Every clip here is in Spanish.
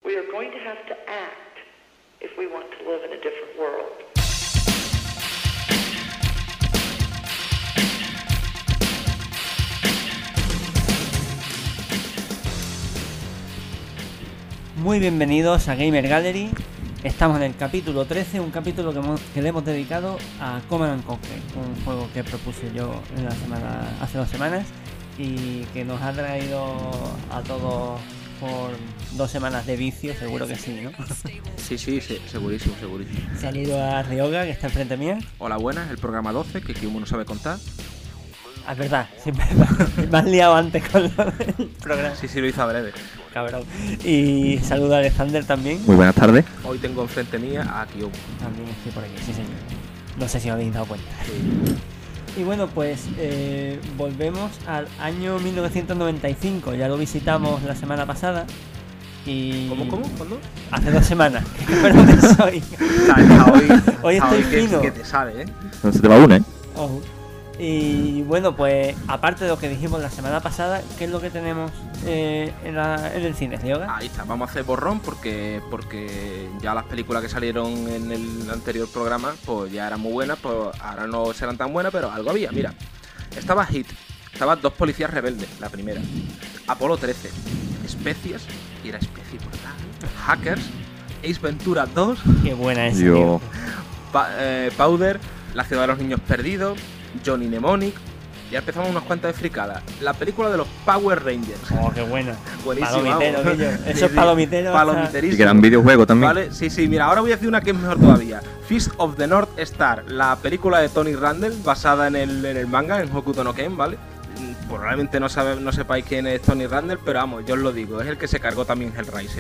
We are going to have to act if we want to live in a different world. Muy bienvenidos a Gamer Gallery. Estamos en el capítulo 13, un capítulo que le hemos dedicado a Command & Conquer, un juego que propuse yo hace 2 semanas y que nos ha traído a todos por 2 semanas de vicio, seguro que sí, ¿no? Sí, segurísimo. Se ha ido a Ryoga, que está enfrente mía. Hola, buenas, el programa 12, que uno no sabe contar. Ah, es verdad, siempre me has liado antes con lo del programa. Sí, lo hizo a breve. Cabrón. Y saludo a Alexander también. Muy buenas tardes. Hoy tengo enfrente mía a Kyo. También estoy por aquí, sí señor. No sé si os habéis dado cuenta. Sí. Y bueno, pues volvemos al año 1995. Ya lo visitamos la semana pasada. Y... ¿Cómo? ¿Cuándo? Hace 2 semanas. Pero que soy. Hoy estoy fino. Que te sale, ¿eh? No se te va una, ¿eh? Ojo. Y bueno, pues aparte de lo que dijimos la semana pasada, ¿qué es lo que tenemos en el cine, Ryoga? Ahí está, vamos a hacer borrón porque ya las películas que salieron en el anterior programa pues ya eran muy buenas, pues ahora no serán tan buenas, pero algo había. Mira, estaba Hit, estaban 2 policías rebeldes, la primera, Apolo 13, Especies, y era especie brutal, Hackers, Ace Ventura 2, Qué buena es. Powder, La ciudad de los niños perdidos, Johnny Mnemonic. Ya empezamos unas cuantas de fricadas. La película de los Power Rangers. Oh, qué buena. Buenísima. Palomitero, vamos. Guillo. Eso es palomitero. Palomiterísimo. Y que eran videojuegos también. Vale, sí, mira, ahora voy a decir una que es mejor todavía. Fist of the North Star, la película de Tony Randall, basada en el manga, en Hokuto no Ken, ¿vale? Probablemente no sepáis quién es Tony Randall, pero vamos, yo os lo digo, es el que se cargó también Hellraiser.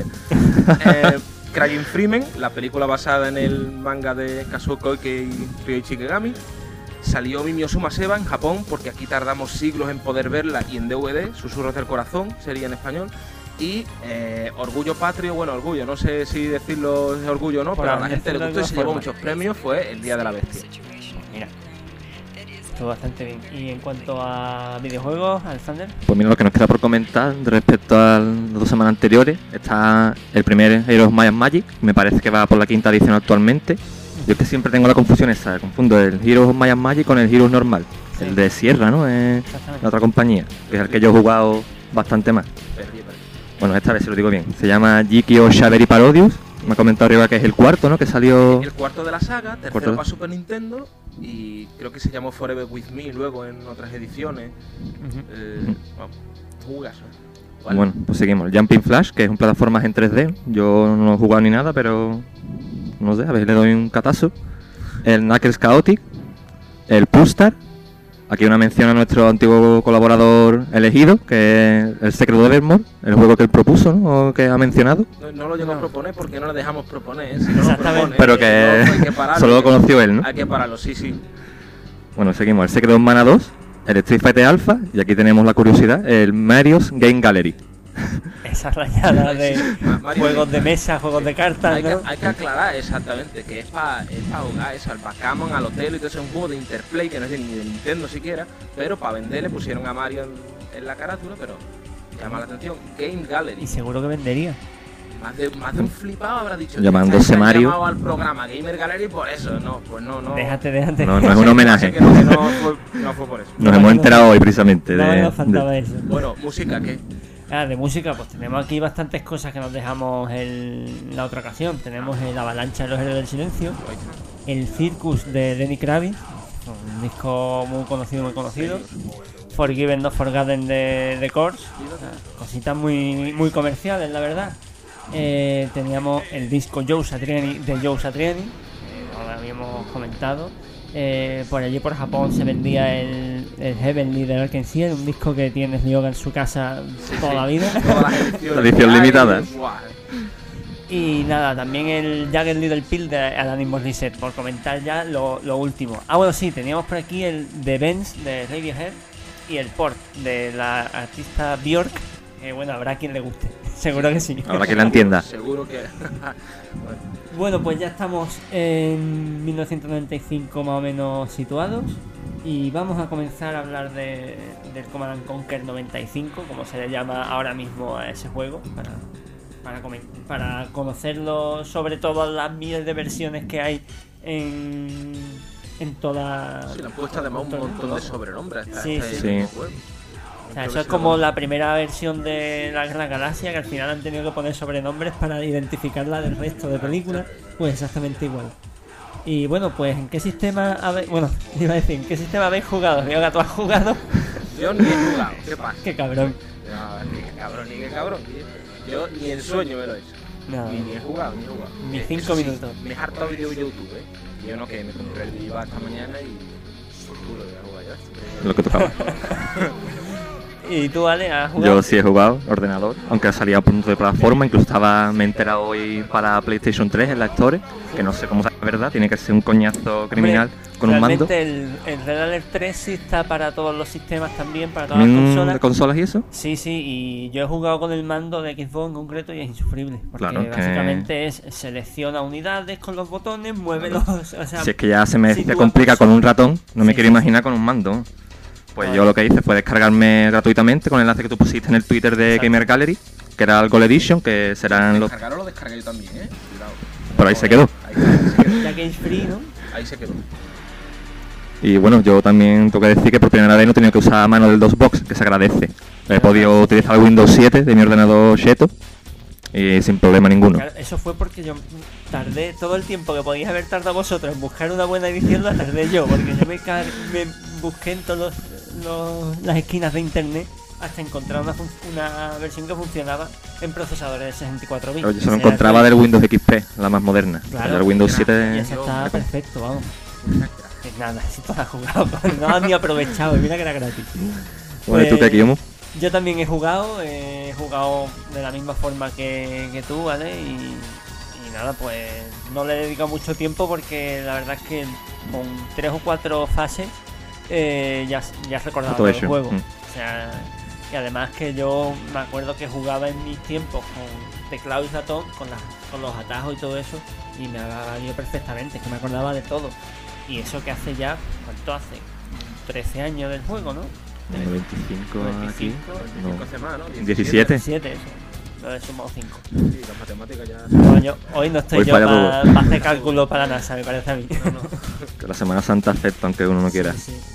Crying Freeman, la película basada en el manga de Kazuo Koike y Ryoichi Kegami. Salió Mimio Sumaseba en Japón, porque aquí tardamos siglos en poder verla, y en DVD, Susurros del Corazón, sería en español. Y Orgullo Patrio, bueno, Orgullo, no sé si decirlo es Orgullo o no, pero a la gente le gustó y se llevó muchos premios, fue El Día de la Bestia. Mira, estuvo bastante bien. Y en cuanto a videojuegos, Alexander. Pues mira, lo que nos queda por comentar respecto a las 2 semanas anteriores, está el primer Heroes of Might and Magic, me parece que va por la 5ª edición actualmente. Yo es que siempre tengo la confusión esa, confundo el Heroes of Might and Magic con el Heroes normal, sí. El de Sierra, ¿no? Es la otra compañía, que es el que yo he jugado bastante más. Perdí. Bueno, esta vez se lo digo bien, se llama Jikio Shaveri Parodius, me ha comentado arriba que es el 4, ¿no? Que salió... El 4 de la saga, tercero para Super Nintendo, y creo que se llamó Forever With Me luego en otras ediciones. Vamos, jugazo. ¿Vale? Bueno, pues seguimos. Jumping Flash, que es un plataformas en 3D, yo no he jugado ni nada, pero... no sé, a ver, le doy un catazo. El Knuckles Chaotic, el Pustar, aquí una mención a nuestro antiguo colaborador elegido, que es el Secret of Evermore, el juego que él propuso, ¿no? O que ha mencionado. No lo llegó a proponer porque no lo dejamos proponer, si no lo propone, pero que, no, hay que pararlo, solo lo conoció él, ¿no? Hay que pararlo, sí. Bueno, seguimos, el Secret of Mana 2, el Street Fighter Alpha, y aquí tenemos la curiosidad, el Mario's Game Gallery. Esa rayada de juegos de mesa, juegos de cartas, ¿no? Hay que aclarar exactamente que es para jugar eso, al Backgammon, al Hotel, y todo eso es un juego de Interplay que no es ni de Nintendo siquiera, pero para vender le pusieron a Mario en la carátula, pero llama la atención. Game Gallery. Y seguro que vendería. Más de un flipado habrá dicho. Llamándose Mario. Llamado al programa Gamer Gallery por eso, no. Déjate. No es un homenaje. Que no fue por eso. Nos hemos enterado hoy precisamente No faltaba eso. Bueno, música, ¿qué? De música, pues tenemos aquí bastantes cosas que nos dejamos en la otra ocasión. Tenemos la avalancha de los héroes del silencio, el Circus de Lenny Kravitz, un disco muy conocido, Forgiven Not Forgotten de Corrs, cositas muy comerciales, la verdad. Teníamos el disco Joe Satriani de Joe Satriani, lo habíamos comentado. Por allí por Japón se vendía el Heavenly de Arken Ciel, un disco que tiene Ryoga en su casa toda la vida. La edición limitada. Y nada, también el Jagged Little Pill de Alanis Morissette, por comentar ya lo último. Bueno, sí, teníamos por aquí el The Benz de Radiohead y el Port de la artista Björk. Bueno, habrá quien le guste, seguro que sí. Habrá quien la entienda. Seguro que... Bueno, pues ya estamos en 1995 más o menos situados y vamos a comenzar a hablar del Command & Conquer 95, como se le llama ahora mismo a ese juego, para conocerlo, sobre todas las miles de versiones que hay en toda... Sí, le han puesto además un montón de sobrenombres. Sí. Juego. O sea, eso es como la primera versión de la Gran Galaxia, que al final han tenido que poner sobrenombres para identificarla del resto de películas. Pues exactamente igual. Y bueno, pues ¿en qué sistema habéis... Bueno, iba a decir, ¿en qué sistema habéis jugado? Veo que tú has jugado. Yo ni he jugado, ¿qué pasa? Qué cabrón. No, ni qué cabrón. Yo ni en sueño me lo he hecho. No. Ni he jugado. Ni 5 Eso sí, minutos. me he hartado vídeos de YouTube, Yo no, que me compré el Viva esta mañana y... por culo, voy a jugar ya. Lo que tocaba. ¿Y tú, Ale, has jugado? Yo sí he jugado, ordenador, aunque ha salido a punto de plataforma, incluso me he enterado hoy para PlayStation 3 en la Store, que no sé cómo es la verdad, tiene que ser un coñazo criminal con un mando. Realmente el Red Alert 3 sí está para todos los sistemas también, para todas las consolas. ¿De consolas y eso? Sí, y yo he jugado con el mando de Xbox en concreto y es insufrible, porque Claro, básicamente es selecciona unidades con los botones, muévelos, o sea, Si es que ya se me sitúa complica por con un ratón, no me Sí, quiero imaginar con un mando. Pues yo lo que hice fue descargarme gratuitamente con el enlace que tú pusiste en el Twitter de Exacto. Gamer Gallery, que era el Gold Edition, que serán los... Descargarlo lo descargué yo también, Cuidado. Por ahí se quedó. ya que es free, ¿no? Ahí se quedó. Y bueno, yo también tengo que decir que por primera vez no he tenido que usar mano del DOSBox, que se agradece. He podido utilizar el Windows 7 de mi ordenador Sheto y sin problema ninguno. Claro, eso fue porque yo tardé todo el tiempo que podíais haber tardado vosotros en buscar una buena edición, la tardé yo, porque yo me busqué en todas las esquinas de internet hasta encontrar una versión que funcionaba en procesadores de 64 bits. Yo solo encontraba del Windows XP, la más moderna. Claro, del Windows y 7... esa está perfecto, vamos. Pues nada, si tú has jugado, no has ni aprovechado, mira que era gratis. Bueno, ¿y tú qué, Kiyomo? Yo también he jugado de la misma forma que tú, ¿vale? Y nada, pues no le he dedicado mucho tiempo porque la verdad es que con 3 o 4 fases ya has recordado Todo el hecho. juego. O sea, y además que yo me acuerdo que jugaba en mis tiempos con teclado y ratón, con los atajos y todo eso, y me ha valido perfectamente, que me acordaba de todo. Y eso que hace ya, ¿cuánto hace? 13 años del juego, ¿no? 25 aquí. 25 semanas, ¿no? 17. 17, eso. Lo he sumado 5. Sí, las matemáticas ya... No, hoy no estoy Hoy yo falla para todo. hacer cálculo para la NASA, me parece a mí. Que la Semana Santa afecta aunque uno no quiera. Sí, sí.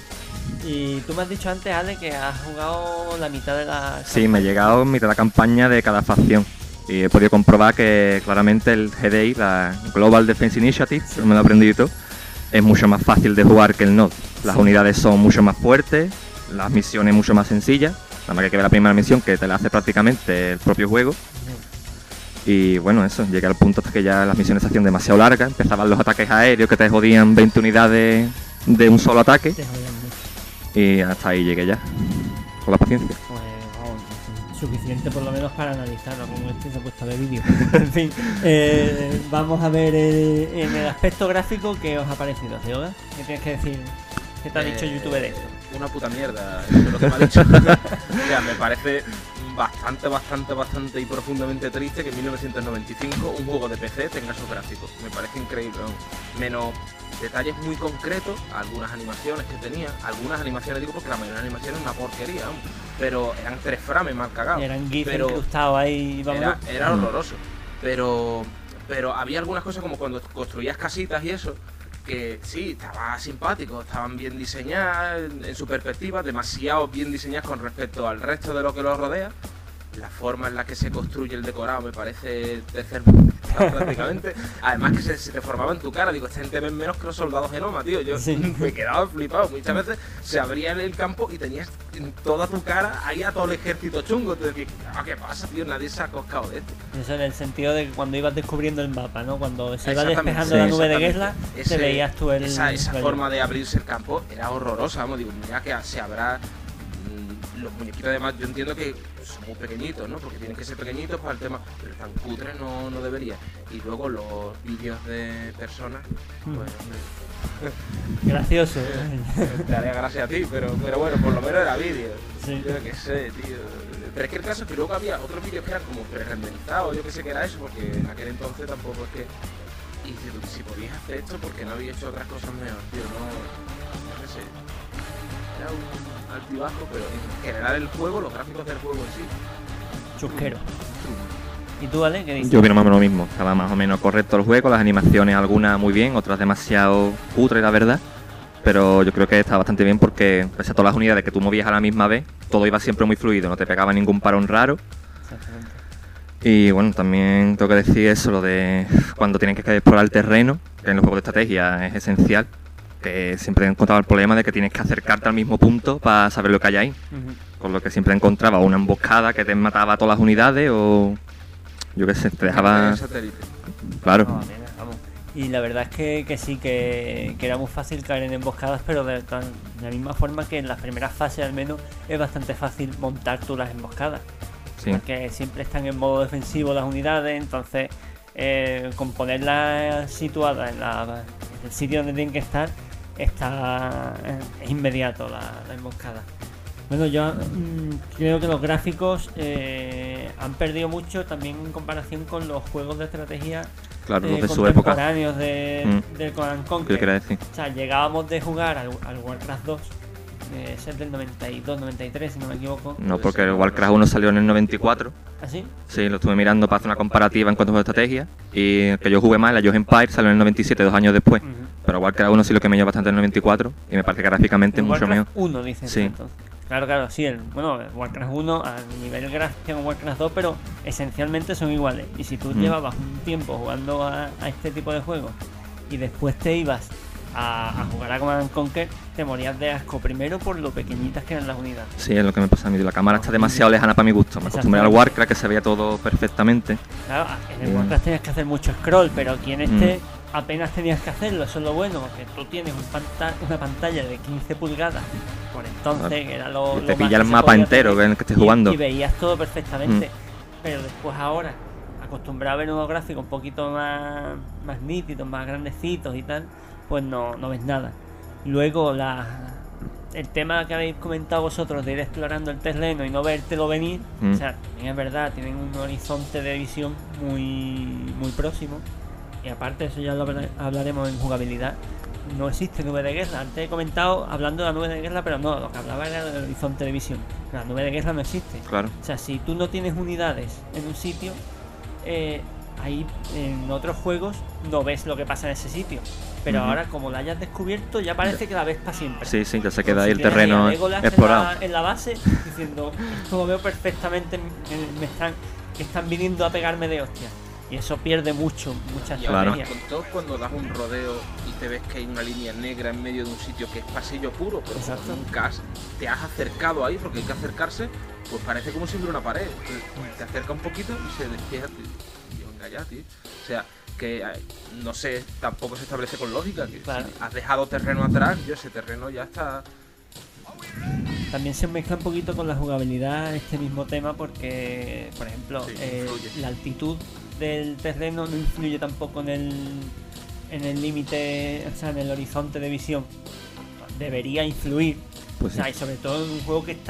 Y tú me has dicho antes, Ale, que has jugado la mitad de la... Sí, me ha llegado en mitad de la campaña de cada facción. Y he podido comprobar que claramente el GDI, la Global Defense Initiative, me lo he aprendido y todo, es mucho más fácil de jugar que el NOD. Las unidades son mucho más fuertes, las misiones mucho más sencillas. Nada más que hay que ver la primera misión que te la hace prácticamente el propio juego. Y bueno, eso, llegué al punto hasta que ya las misiones se hacían demasiado largas. Empezaban los ataques aéreos que te jodían 20 unidades de un solo ataque. Te jodían mucho. Y hasta ahí llegué ya, con la paciencia. Pues vamos, suficiente por lo menos para analizarlo con este supuesto de vídeo. En fin, vamos a ver en el aspecto gráfico qué os ha parecido, Yoga. ¿Qué tienes que decir? ¿Qué te ha dicho YouTube de esto? Una puta mierda, eso es lo que me ha dicho. O sea, me parece bastante y profundamente triste que en 1995 un juego de PC tenga esos gráficos. Me parece increíble, vamos. Menos detalles muy concretos, algunas animaciones que tenía, algunas animaciones digo porque la mayoría de las animaciones es una porquería, vamos. Pero eran 3 frames mal cagados. Eran GIF pero incrustados ahí, vamos. era horroroso. Pero había algunas cosas como cuando construías casitas y eso, que sí, estaba simpático, estaban bien diseñadas en su perspectiva, demasiado bien diseñadas con respecto al resto de lo que los rodea. La forma en la que se construye el decorado me parece tercermundista prácticamente. Además que se te formaba en tu cara, digo, esta gente ve menos que los soldados Genoma, tío. Yo Sí. me quedaba flipado. Muchas veces se abría el campo y tenías en toda tu cara ahí a todo el ejército chungo. Te decías, ¿qué pasa, tío? Nadie se ha coscado de esto. Eso en el sentido de que cuando ibas descubriendo el mapa, ¿no? Cuando se iba Exactamente, despejando la nube de exactamente. Gesla, te veías tú Esa rollo. forma de abrirse el campo era horrorosa, vamos, digo, mira que se habrá... Los muñequitos además yo entiendo que son muy pequeñitos, ¿no? Porque tienen que ser pequeñitos para el tema, pero tan cutre no debería. Y luego los vídeos de personas, pues hombre, Gracioso. te haría gracia a ti, pero bueno, por lo menos era vídeo. Sí. Yo qué sé, tío. Pero es que el caso es que luego había otros vídeos que eran como pre-renderizados, yo qué sé qué era eso, porque en aquel entonces tampoco es que... Y si podías hacer esto, porque no había hecho otras cosas mejor, tío, no qué sé. Era un altibajo, pero en general el juego, los gráficos del juego en sí, Chusquero. ¿Y tú, Ale, qué dices? Yo opino más o menos lo mismo. Estaba más o menos correcto el juego, las animaciones algunas muy bien, otras demasiado cutre, la verdad. Pero yo creo que está bastante bien porque, pese a todas las unidades que tú movías a la misma vez, todo iba siempre muy fluido, no te pegaba ningún parón raro. Exactamente. Y bueno, también tengo que decir eso, lo de cuando tienes que explorar el terreno, que en los juegos de estrategia es esencial, que siempre he encontrado el problema de que tienes que acercarte al mismo punto para saber lo que hay ahí. Ujú. Con lo que siempre encontraba una emboscada que te mataba a todas las unidades o yo qué sé, te dejaba... El satélite. Claro, No, mira, vamos. Y la verdad es que sí, que era muy fácil caer en emboscadas, pero de la misma forma que en las primeras fases al menos es bastante fácil montar tú las emboscadas. sí. Porque siempre están en modo defensivo las unidades, entonces con ponerlas situadas en el sitio donde tienen que estar, es inmediato la emboscada. Bueno, yo creo que los gráficos han perdido mucho también en comparación con los juegos de estrategia Claro, los de su época. contemporáneos del Command and ¿Qué Conquer. quería decir? O sea, llegábamos de jugar al Warcraft 2, ese es del 92, 93, si no me equivoco. No, porque el Warcraft 1 salió en el 94. ¿Así? Sí, lo estuve mirando para hacer una comparativa en cuanto a juegos de estrategia. Y el que yo jugué más, el Age of Empires, salió en el 97, 2 años después. Ujú. Pero Warcraft 1 sí lo que me lleva bastante en el 94. Y me parece que gráficamente es El mucho mejor. Warcraft 1, dicen Sí. entonces. Claro, sí, el Warcraft 1 a nivel gráfico con Warcraft 2, pero esencialmente son iguales. Y si tú llevabas un tiempo jugando a este tipo de juegos y después te ibas a jugar a Command and Conquer, te morías de asco. Primero por lo pequeñitas que eran las unidades. Sí, es lo que me pasa a mí. La cámara está demasiado lejana para mi gusto. Me acostumbré al Warcraft, que se veía todo perfectamente. Claro, en el Warcraft tenías que hacer mucho scroll, pero aquí en este Mm. apenas tenías que hacerlo. Eso es lo bueno, que tú tienes una pantalla de 15 pulgadas. Por entonces, Claro. que era lo Y te más pilla que el se mapa podía entero tener. en el que estés jugando. Y veías todo perfectamente. Pero después ahora, acostumbrado a ver unos gráficos un poquito más nítidos, más grandecitos y tal, pues no ves nada. Luego el tema que habéis comentado vosotros de ir explorando el terreno y no vértelo venir, o sea, también es verdad, tienen un horizonte de visión muy próximo. Y aparte, eso ya lo hablaremos en jugabilidad. No existe nube de guerra. Antes he comentado hablando de la nube de guerra, pero no, lo que hablaba era del horizonte de visión. La nube de guerra no existe. Claro. O sea, si tú no tienes unidades en un sitio, ahí en otros juegos no ves lo que pasa en ese sitio. Pero Ujú. ahora, como la hayas descubierto, ya parece que la ves para siempre. Sí, ya se queda ahí el Si tienes terreno a Legolas explorado. en la base, diciendo, esto lo veo perfectamente, que están viniendo a pegarme de hostia. Y eso pierde mucha Y Claro. además, estrategia. con todo, cuando das un rodeo y te ves que hay una línea negra en medio de un sitio que es pasillo puro, pero como Exacto. nunca te has acercado ahí, porque hay que acercarse, pues parece como si hubiera una pared. Entonces, te acerca un poquito y se despeja. Tío, venga ya, tío. O sea, que no sé, tampoco se establece con lógica. Que Claro. si has dejado terreno atrás, ese terreno ya está. También se mezcla un poquito con la jugabilidad este mismo tema porque, por ejemplo, Sí, influye. la altitud del terreno no influye tampoco en el límite, o sea, en el horizonte de visión. Debería influir. Pues O sea, sí. y sobre todo en un juego que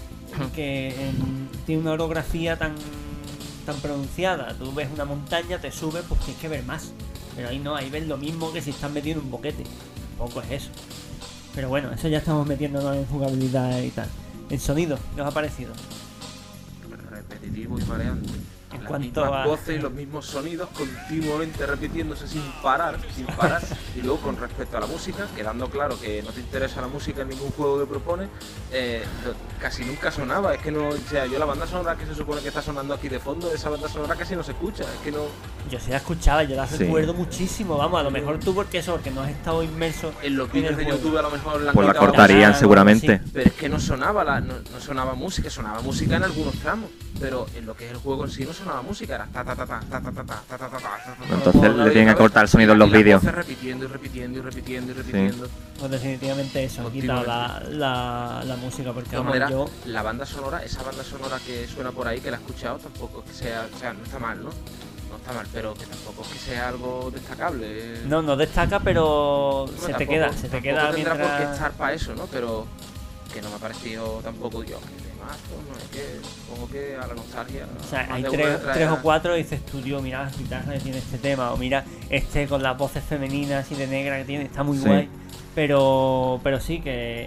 tiene una orografía tan pronunciada. Tú ves una montaña, te subes, pues tienes que ver más. Pero ahí no, ahí ves lo mismo que si estás metido en un boquete. Tampoco es eso. Pero bueno, eso ya estamos metiéndonos en jugabilidad y tal. El sonido, ¿qué os ha parecido? Repetitivo y mareante. En Las cuanto mismas a- voces y los mismos sonidos continuamente repitiéndose sin parar. Y luego con respecto a la música, quedando claro que no te interesa la música en ningún juego que propones, casi nunca sonaba. Es que no, o sea, yo la banda sonora que se supone que está sonando aquí de fondo, esa banda sonora casi no se escucha. Es que no. Yo sí la escuchaba, yo la Sí. recuerdo muchísimo. Vamos, a lo mejor tú porque no has estado inmerso En los en vídeos el de juego. YouTube a lo mejor la Pues la han quitado. cortarían algo seguramente. así. Pero es que no sonaba no sonaba música, sonaba música en algunos tramos, pero en lo que es el juego en sí no sonaba música, era ta ta ta ta ta ta ta ta ta ta ta ta ta. Entonces le tienen que cortar el sonido en los Y las vídeos. voces repitiendo y repitiendo y repitiendo y repitiendo. Pues definitivamente eso, he quitado la música porque De todas vamos, maneras, yo la banda sonora, esa banda sonora que suena por ahí, que la he escuchado, tampoco es que sea, o sea, no está mal, ¿no? No está mal, pero que tampoco es que sea algo destacable. no destaca, pero Bueno, se te tampoco- queda tampoco mientras. tendrá por qué estar para eso, ¿no? Pero que no me ha parecido tampoco, Dios, que de más, no es que supongo que a la nostalgia. O sea, más hay de uno le trae tres a- o cuatro y dices tú, tío, mira las guitarras que tiene este tema, o mira este con las voces femeninas y de negra que tiene, está muy Sí. guay. Pero sí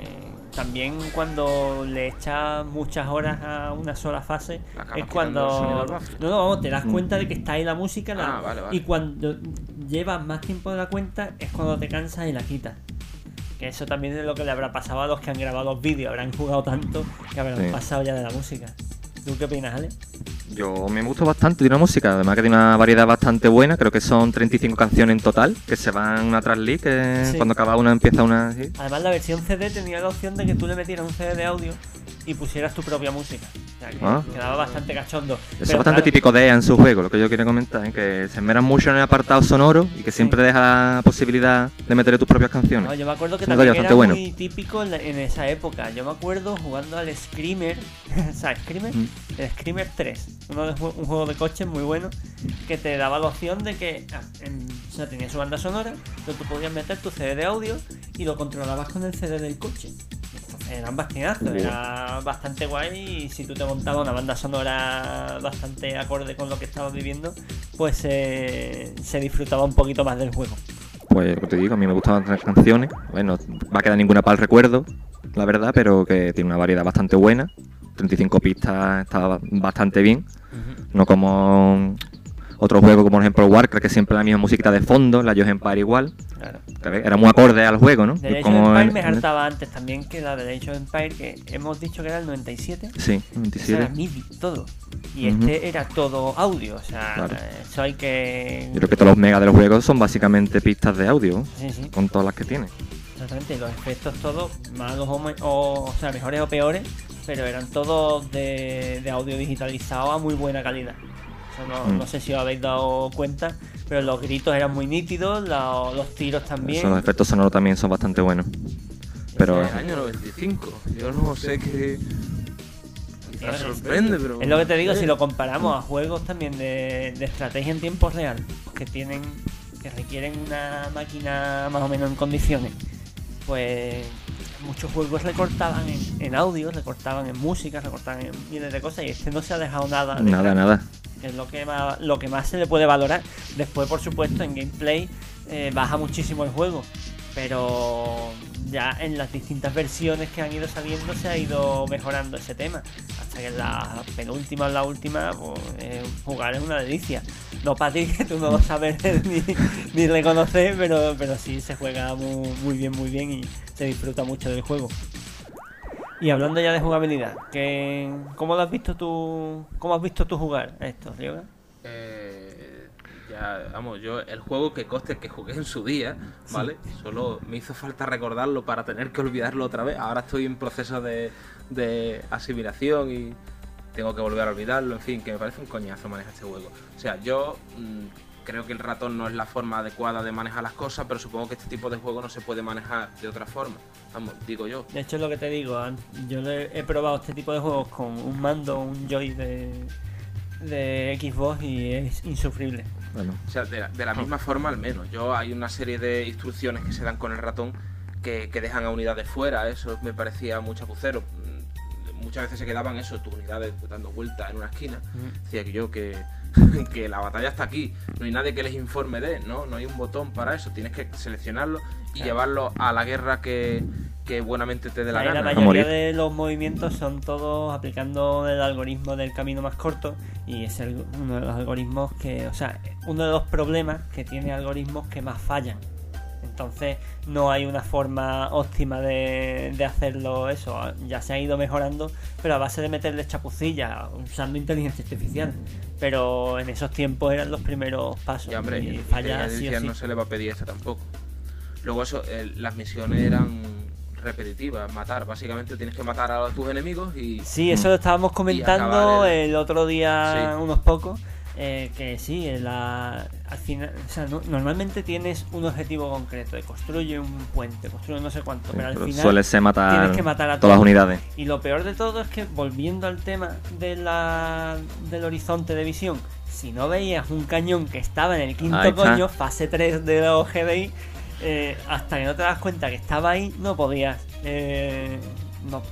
también cuando le echas muchas horas a una sola fase Le acabas es quitando el sonido cuando al bafle. no, vamos, te das cuenta de que está ahí la música Vale. y cuando llevas más tiempo de la cuenta es cuando te cansas y la quitas. Que eso también es lo que le habrá pasado a los que han grabado los vídeos, habrán jugado tanto que habrán Sí. pasado ya de la música. ¿Tú qué opinas, Ale? Yo me gustó bastante de la música, además que tiene una variedad bastante buena, creo que son 35 canciones en total, que se van una tras lead, que Sí. cuando acaba una empieza una así. Además, la versión CD tenía la opción de que tú le metieras un CD de audio y pusieras tu propia música. O sea, que Ah. quedaba bastante cachondo. Eso Pero es bastante claro, típico de EA en su juego, lo que yo quería comentar, ¿eh? Que se esmeran mucho en el apartado sonoro y que siempre deja la posibilidad de meterle tus propias canciones. No, yo me acuerdo que Es un también detalle era bastante muy típico en esa época. Yo me acuerdo jugando al Screamer, ¿sabes? Screamer, el Screamer 3, un juego de coches muy bueno que te daba la opción de que o sea, tenía su banda sonora, pero tú podías meter tu CD de audio y lo controlabas con el CD del coche. Entonces era un bastinazo, era bastante guay y si tú te montabas una banda sonora bastante acorde con lo que estabas viviendo, pues se disfrutaba un poquito más del juego. Pues lo que te digo, a mí me gustaban las canciones, bueno, va a quedar ninguna para el recuerdo, la verdad, pero que tiene una variedad bastante buena, 35 pistas está bastante bien, no como otros juegos como por ejemplo Warcraft, que siempre la misma musiquita de fondo, la Age of Empires igual, Claro. que era muy acorde al juego, ¿no? The Age of Como Empires en- me en- hartaba antes también que la de Age of Empires, que hemos dicho que era el 97. Sí, Eso era 97. MIDI, todo. Y Ujú. este era todo audio, o sea, Claro. eso hay que... Yo creo que todos los megas del juego son básicamente pistas de audio, Sí, sí, con todas las que tiene. exactamente. Los efectos todos, malos o sea, mejores o peores, pero eran todos de audio digitalizado a muy buena calidad. Eso no sé si os habéis dado cuenta, pero los gritos eran muy nítidos, los tiros también. Eso, los efectos sonoros también son bastante buenos. Pero El año 95. Yo no sé qué. Quizás Es- sorprende, pero. Es lo que te digo, si lo comparamos a juegos también de estrategia en tiempo real, que requieren una máquina más o menos en condiciones, pues muchos juegos recortaban en audio, recortaban en música, recortaban en miles de cosas y este no se ha dejado nada. de nada, nada. nada. Es lo que más se le puede valorar. Después, por supuesto, en gameplay baja muchísimo el juego, pero ya en las distintas versiones que han ido saliendo se ha ido mejorando ese tema. Hasta que en la penúltima o la última, pues, jugar es una delicia. No para ti, que tú no lo sabes ni reconocer, pero sí se juega muy bien y se disfruta mucho del juego. Y hablando ya de jugabilidad, ¿cómo lo has visto tú? ¿Cómo has visto tú jugar a esto, Ryoga? Ya, vamos, yo el juego que coste que jugué en su día, ¿vale? Solo me hizo falta recordarlo para tener que olvidarlo otra vez. Ahora estoy en proceso de asimilación y tengo que volver a olvidarlo. En fin, que me parece un coñazo manejar este juego. O sea, yo creo que el ratón no es la forma adecuada de manejar las cosas, pero supongo que este tipo de juego no se puede manejar de otra forma. Vamos, digo yo. De hecho, es lo que te digo, yo he probado este tipo de juegos con un mando, un joy de Xbox y es insufrible. Bueno, O sea, de la misma forma al menos. Yo hay una serie de instrucciones que se dan con el ratón que dejan a unidades fuera. Eso me parecía muy chapucero. Muchas veces se quedaban eso, tus unidades dando vueltas en una esquina. Decía que yo que la batalla está aquí. No hay nadie que les informe no hay un botón para eso. Tienes que seleccionarlo y Claro. llevarlo a la guerra que buenamente te dé la Ahí la gana. mayoría morir. de los movimientos son todos aplicando el algoritmo del camino más corto y es uno de los algoritmos que, o sea, uno de los problemas que tiene algoritmos que más fallan. Entonces no hay una forma óptima de hacerlo eso. Ya se ha ido mejorando, pero a base de meterle chapucillas, usando inteligencia artificial. Pero en esos tiempos eran los primeros pasos Ya, hombre, y en falla inteligencia sí o artificial sí. no se le va a pedir esto tampoco. Luego eso, las misiones eran repetitivas, matar. Básicamente tienes que matar a tus enemigos y... Sí, eso lo estábamos comentando acabar el otro día, Sí. unos pocos. Que sí, al final, o sea, normalmente tienes un objetivo concreto de construye un puente, construye no sé cuánto, pero al pero final suele ser matar, tienes que matar a todas las todos. unidades. Y lo peor de todo es que, volviendo al tema del horizonte de visión, si no veías un cañón que estaba en el quinto Ahí está. coño, fase 3 de los GDI, hasta que no te das cuenta que estaba ahí, no podías. No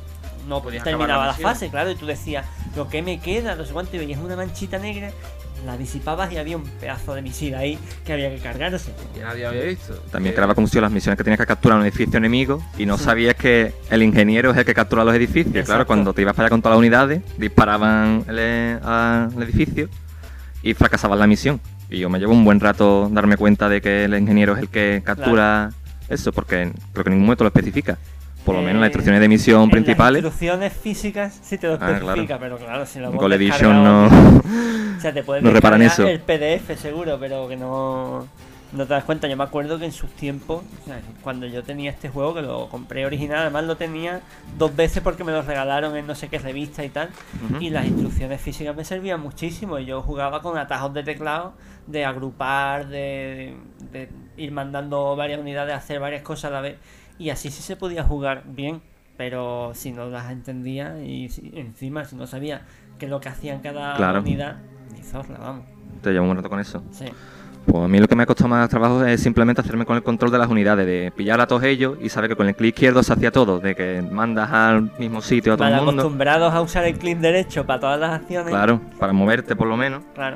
no podías acabar terminaba la misión. fase, claro, y tú decías, lo que me queda, no sé cuánto, y veías una manchita negra, la disipabas y había un pedazo de misil ahí que había que cargarse. Que nadie había visto. También creaba confusión las misiones que tenías que capturar un edificio enemigo y no sabías que el ingeniero es el que captura los edificios. Exacto. Claro, cuando te ibas para allá con todas las unidades, disparaban al edificio y fracasaban la misión. Y yo me llevo un buen rato darme cuenta de que el ingeniero es el que captura eso, porque creo que en ningún momento lo especifica. Por lo menos en las instrucciones de misión En principales. las instrucciones físicas sí te lo claro. especifica, pero claro, si lo hemos Gold descargado, Edition no. o sea, te puedes no reparan descargar eso. el PDF seguro, pero que no te das cuenta. Yo me acuerdo que en sus tiempos, o sea, cuando yo tenía este juego, que lo compré original, además lo tenía 2 veces porque me lo regalaron en no sé qué revista y tal, Ujú. y las instrucciones físicas me servían muchísimo. Y yo jugaba con atajos de teclado, de agrupar, de ir mandando varias unidades a hacer varias cosas a la vez, y así sí se podía jugar bien. Pero si no las entendía y encima si no sabía qué es lo que hacían cada Claro. unidad, ni zorra, vamos. Te llevo un rato con eso. Sí. Pues a mí lo que me ha costado más trabajo es simplemente hacerme con el control de las unidades, de pillar a todos ellos y saber que con el clic izquierdo se hacía todo, de que mandas al mismo sitio a todo Mal el mundo. acostumbrados a usar el clic derecho para todas las acciones. Claro, para moverte por lo menos. Claro.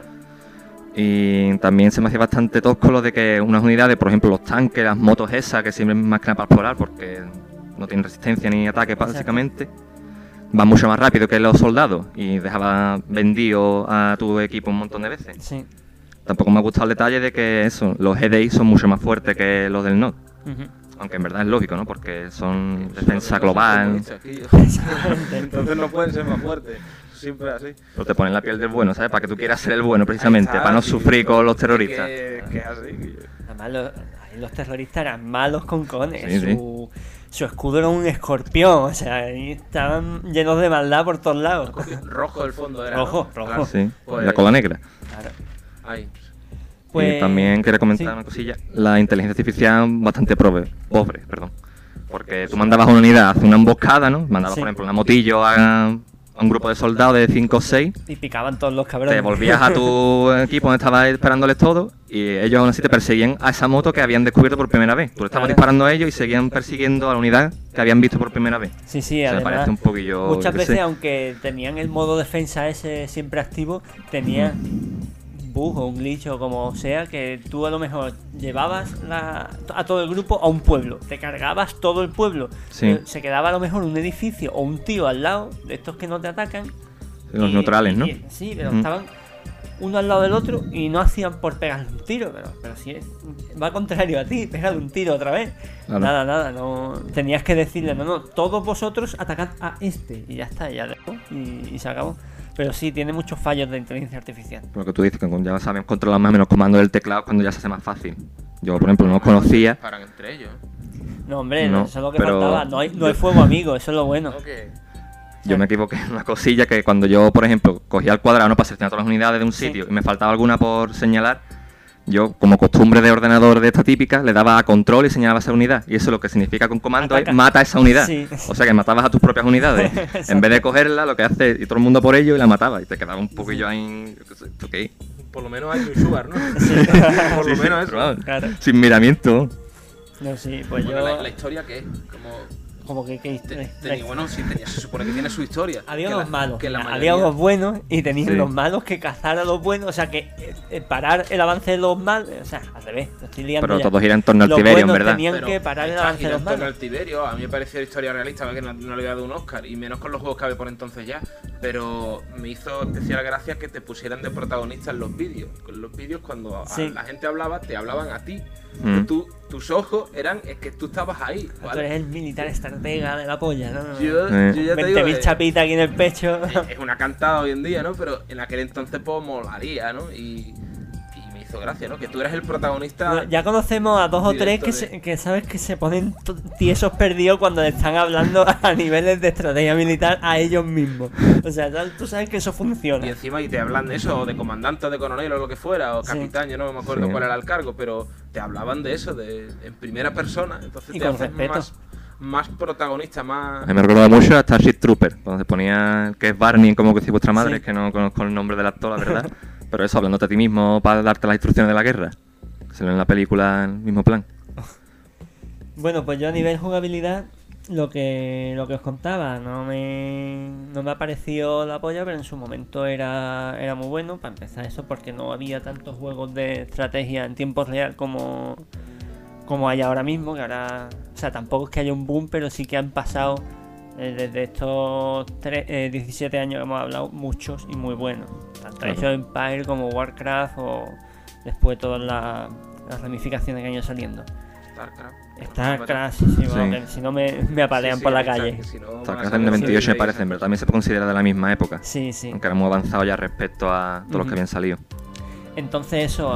Y también se me hacía bastante tosco lo de que unas unidades, por ejemplo los tanques, las motos esas, que siempre más que nada para explorar porque no tienen resistencia ni ataque básicamente, van mucho más rápido que los soldados y dejaba vendido a tu equipo un montón de veces. Sí. Tampoco me ha gustado el detalle de que eso, los GDI son mucho más fuertes que los del NOD. Ujú. Aunque en verdad es lógico, ¿no? Porque son defensa global. Entonces no pueden ser más fuertes. Siempre así. Pero te ponen la piel del bueno, ¿sabes? Para que tú quieras ser el bueno precisamente, Ahí está, para no sí, sufrir con los terroristas. Que es así. Además, ahí los terroristas eran malos con cojones. Sí, Su escudo era un escorpión. O sea, ahí estaban llenos de maldad por todos lados. Rojo el fondo era. Rojo, ¿no? rojo. Claro. Sí, Pues- la cola negra. Claro. Ahí. Pues- Y también quería comentar sí. una cosilla. La inteligencia artificial bastante pobre, perdón. Porque tú mandabas a una unidad a hacer una emboscada, ¿no? Mandabas, Sí. por ejemplo, una motillo a un grupo de soldados de 5 o 6. Y picaban todos los cabrones. Te volvías a tu equipo donde estabas esperándoles todo y ellos aún así te perseguían a esa moto que habían descubierto por primera vez. Tú le estabas Claro. disparando a ellos y seguían persiguiendo a la unidad que habían visto por primera vez. Sí, sí, O sea, me además, parece un poquillo... muchas yo qué veces, sé. aunque tenían el modo defensa ese siempre activo, tenían un bug o un glitch o como sea, que tú a lo mejor llevabas a todo el grupo a un pueblo, te cargabas todo el pueblo, Sí. se quedaba a lo mejor un edificio o un tío al lado de estos que no te atacan. Los y- neutrales, ¿no? Sí, pero Ujú. estaban uno al lado del otro y no hacían por pegarle un tiro, pero si va contrario a ti, pégale un tiro otra vez. Claro. Nada, no tenías que decirle, no, todos vosotros atacad a este y ya está, ya dejó y se acabó. Pero sí, tiene muchos fallos de inteligencia artificial. Lo que tú dices, que ya sabes controlar más o menos comandos del teclado cuando ya se hace más fácil. Yo, por ejemplo, no conocía... Paran entre ellos. No, hombre, No, eso es lo que pero- faltaba. No hay fuego amigo, eso es lo bueno. Yo me equivoqué en una cosilla que cuando yo, por ejemplo, cogía el cuadrado, ¿no? Para seleccionar todas las unidades de un Sí. sitio y me faltaba alguna por señalar, yo, como costumbre de ordenador de esta típica, le daba a control y señalaba esa unidad. Y eso lo que significa con comando Ataca. es mata esa unidad. Sí. O sea que matabas a tus propias unidades. En vez de cogerla, lo que hace, y todo el mundo por ello, y la mataba. Y te quedaba un poquillo ahí. ¿Esto qué? Por lo menos hay un sugar, ¿no? Sí. Por lo menos eso. Pero vamos, Claro. sin miramiento. No, sí, pues Bueno, yo... la historia que es Como que... bueno, sí, se supone que tiene su historia. Había Que unos la- malos, que la había mayoría- unos buenos y tenían Sí. los malos que cazar a los buenos, o sea que parar el avance de los malos, o sea, al revés, lo estoy liando Pero ya. todo gira en torno al Los Tiberium, buenos ¿verdad? tenían Pero que parar el está avance de los girando en malos. el Tiberio, a mí me pareció la historia realista, que no le había dado un Oscar, y menos con los juegos que había por entonces ya, pero me hizo especial gracia que te pusieran de protagonista en los vídeos. Con los vídeos cuando Sí. la gente hablaba, te hablaban a ti. Mm. Tus ojos eran, es que tú estabas ahí, Tú ¿vale? eres el militar estratega de la polla, ¿no? Yo ya te digo, 20.000 chapitas aquí en el pecho. es una cantada hoy en día, ¿no? Pero en aquel entonces pues molaría, ¿no? Y me hizo gracia, ¿no? Que tú eres el protagonista. Ya conocemos a 2 o 3 Directo que sabes que se ponen tiesos perdidos cuando le están hablando a niveles de estrategia militar a ellos mismos. O sea, tú sabes que eso funciona. Y encima y te hablan de eso, o de comandante, o de coronel, o lo que fuera, o Sí. capitán, yo no me acuerdo Sí. cuál era el cargo, pero te hablaban de eso, en primera persona, entonces Y te con haces respeto. más protagonista, A más... mí me recordaba mucho a Starship Trooper, cuando se ponía que es Barney, como que dice vuestra madre, Sí. es que no conozco el nombre del actor, la verdad. Pero eso, hablándote a ti mismo para darte las instrucciones de la guerra. Que se ve en la película el mismo plan. Bueno, pues yo a nivel jugabilidad, lo que os contaba, no me ha parecido la polla, pero en su momento era muy bueno. Para empezar eso, porque no había tantos juegos de estrategia en tiempo real como hay ahora mismo, que ahora, o sea, tampoco es que haya un boom, pero sí que han pasado desde estos 17 años que hemos hablado, muchos y muy buenos, tanto Age of Empires como Warcraft, o después todas las ramificaciones que han ido saliendo. StarCraft, sí, bueno, que si no me apalean por la calle. StarCraft en 98 me parece, pero también se puede considerar de la misma época. Sí. Aunque era muy avanzado ya respecto a todos los que habían salido. Entonces eso,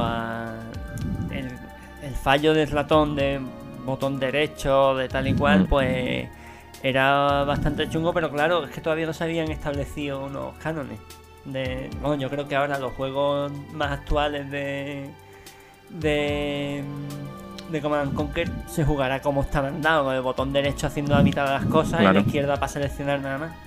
el fallo del ratón de botón derecho, de tal y cual, pues era bastante chungo, pero claro, es que todavía no se habían establecido unos cánones. Bueno, yo creo que ahora los juegos más actuales de Command & Conquer se jugará como está mandado, con el botón derecho haciendo la mitad de las cosas, claro, y la izquierda para seleccionar nada más.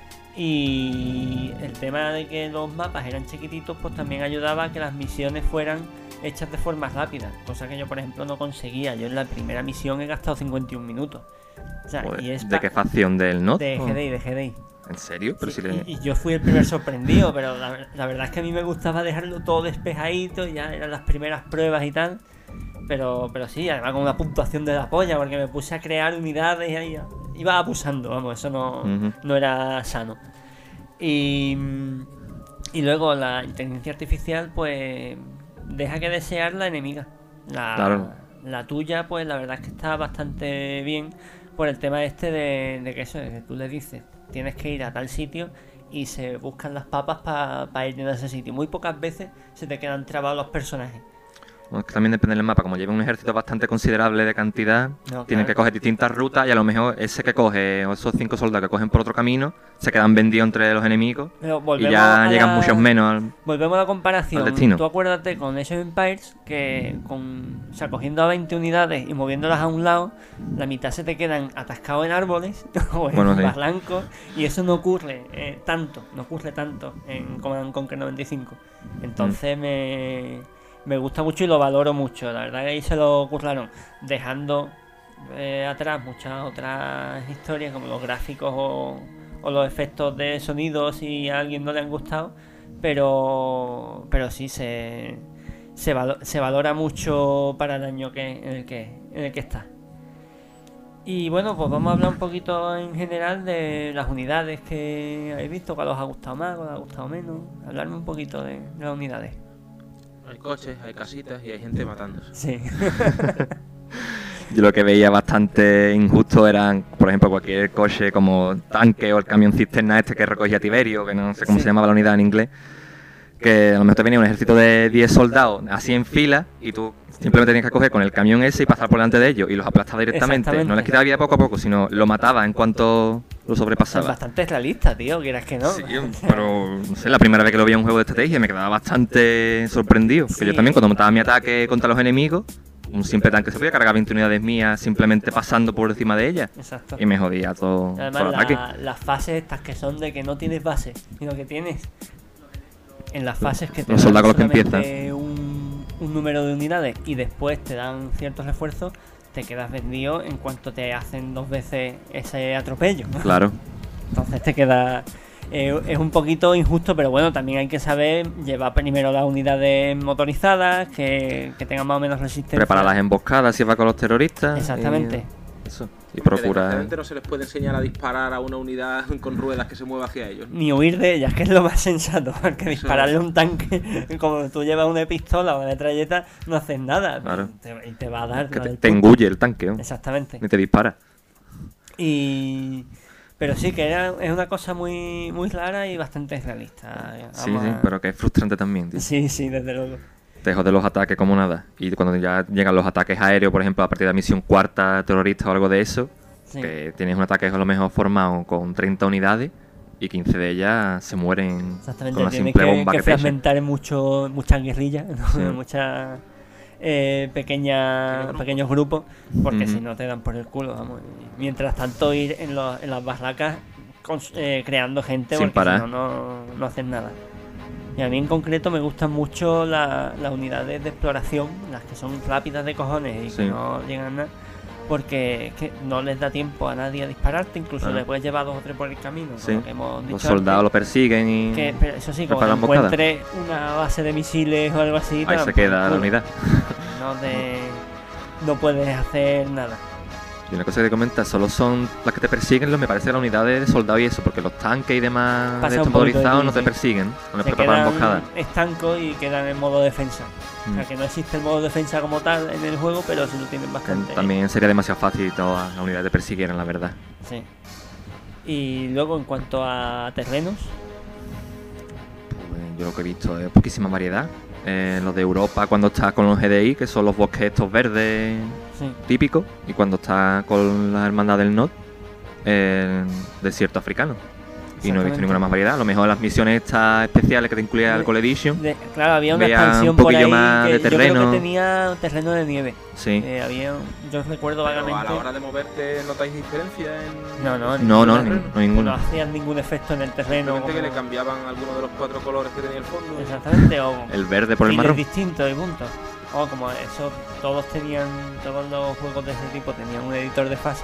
Y el tema de que los mapas eran chiquititos, pues también ayudaba a que las misiones fueran hechas de forma rápida, cosa que yo, por ejemplo, no conseguía. Yo en la primera misión he gastado 51 minutos. O sea, Joder, y ¿de qué facción? ¿Del NOT? De GDI. ¿En serio? Pero Sí, si y yo fui el primer sorprendido, pero la verdad es que a mí me gustaba dejarlo todo despejadito, ya eran las primeras pruebas y tal. Pero sí, además con una puntuación de la polla, porque me puse a crear unidades y ahí iba abusando, vamos, eso no era sano. Y luego la inteligencia artificial, pues deja que desear la enemiga. La tuya, pues la verdad es que está bastante bien por el tema este de que eso, de que tú le dices, tienes que ir a tal sitio y se buscan las papas para ir a ese sitio. Muy pocas veces se te quedan trabados los personajes. Bueno, es que también depende del mapa, como lleva un ejército bastante considerable de cantidad, No, tienen claro. que coger distintas rutas y a lo mejor ese que coge, o esos 5 soldados que cogen por otro camino, se quedan vendidos entre los enemigos Pero y ya llegan muchos menos Volvemos a la comparación. al destino. Tú acuérdate con Age of Empires que cogiendo a 20 unidades y moviéndolas a un lado, la mitad se te quedan atascados en árboles o en barrancos, y eso no ocurre tanto en Command & Conquer 95. Entonces me gusta mucho y lo valoro mucho. La verdad que ahí se lo curraron, dejando atrás muchas otras historias como los gráficos o los efectos de sonido si a alguien no le han gustado, pero sí se valora mucho para el año en el que está. Y bueno, pues vamos a hablar un poquito en general de las unidades que habéis visto, cuál os ha gustado más, cuál os ha gustado menos. Hablarme un poquito de las unidades. Hay coches, hay casitas y hay gente matándose. Sí. Yo lo que veía bastante injusto eran, por ejemplo, cualquier coche como tanque o el camión cisterna este que recogía Tiberio, que no sé cómo se llamaba la unidad en inglés, que a lo mejor te venía un ejército de 10 soldados así en fila y tú simplemente tenías que coger con el camión ese y pasar por delante de ellos y los aplastaba directamente. No les quitaba vida poco a poco, sino lo mataba en cuanto lo sobrepasaba. Es bastante realista, tío, quieras que no. Sí, pero no sé, la primera vez que lo vi en un juego de estrategia me quedaba bastante sorprendido. Porque yo también, cuando montaba mi ataque contra los enemigos, un simple tanque se podía cargar 20 unidades mías simplemente pasando por encima de ellas. Exacto. Y me jodía todo el Además, ataque. las fases estas que son de que no tienes base, sino que tienes en las fases que te Los dan soldados con los que solamente un número de unidades y después te dan ciertos refuerzos, te quedas vendido en cuanto te hacen 2 veces ese atropello. Claro. Entonces te queda... es un poquito injusto, pero bueno, también hay que saber llevar primero las unidades motorizadas, que tengan más o menos resistencia. Preparar las emboscadas si va con los terroristas. Exactamente. Eso. Y Que procura... desgraciadamente no se les puede enseñar a disparar a una unidad con ruedas que se mueva hacia ellos. Ni huir de ellas, que es lo más sensato, porque dispararle a un tanque, como tú llevas una pistola o una metralleta, no haces nada. Claro. Y te va a dar... Que la del te punto. engulle el tanque, ¿no? Exactamente. Ni te dispara. Pero sí, que es una cosa muy, muy rara y bastante realista. Sí, pero que es frustrante también, tío. Sí, desde luego. Te jode los ataques como nada. Y cuando ya llegan los ataques aéreos, por ejemplo, a partir de la misión cuarta terrorista o algo de eso, Sí. que tienes un ataque a lo mejor formado con 30 unidades y 15 de ellas se mueren Exactamente, con una tienes simple bomba que que te echa. fragmentar muchas guerrillas, ¿no? Sí. Muchas pequeños grupos, porque Ujú. si no te dan por el culo, vamos. Y mientras tanto ir en las barracas creando gente, Sin porque parar. si no hacen nada. Y a mí en concreto me gustan mucho las unidades de exploración, las que son rápidas de cojones y Sí. que no llegan a nada, porque es que no les da tiempo a nadie a dispararte, incluso Claro. le puedes llevar 2 o 3 por el camino, Sí. lo que hemos dicho Los soldados lo antes, persiguen y pero eso sí, como preparan emboscada. encuentres una base de misiles o algo así, te Ahí dan se por queda la culo. unidad. No puedes hacer nada. Y una cosa que te comentas, solo son las que te persiguen, me parece, las unidades de soldados y eso, porque los tanques y demás Pasa de un estos poquito de motorizados ti, no te sí. persiguen, no les Se preparan quedan emboscadas. estancos y quedan en modo defensa. O sea Mm. que no existe el modo defensa como tal en el juego, pero sí lo tienen bastante. También sería demasiado fácil que todas las unidades te persiguieran, la verdad. Sí. Y luego en cuanto a terrenos, Pues yo lo que he visto es poquísima variedad. Los de Europa cuando estás con los GDI, que son los bosques estos verdes sí. típicos, y cuando estás con la Hermandad del Nord, el desierto africano. Y no he visto Exactamente. ninguna más variedad. A lo mejor las misiones estas especiales que te incluía el Core Edition. Claro, había una Vea expansión un por poquillo ahí más que de yo creo terreno. que tenía terreno de nieve. Sí. Yo recuerdo Pero a vagamente. la hora de moverte, ¿notáis diferencia en...? No, no, No, no, terreno? no ninguna. No hacían ningún efecto en el terreno. Simplemente que le como- cambiaban alguno de los 4 colores que tenía el fondo. Exactamente, o El verde por el files marrón. distintos y punto. O como eso, todos los juegos de ese tipo tenían un editor de fase,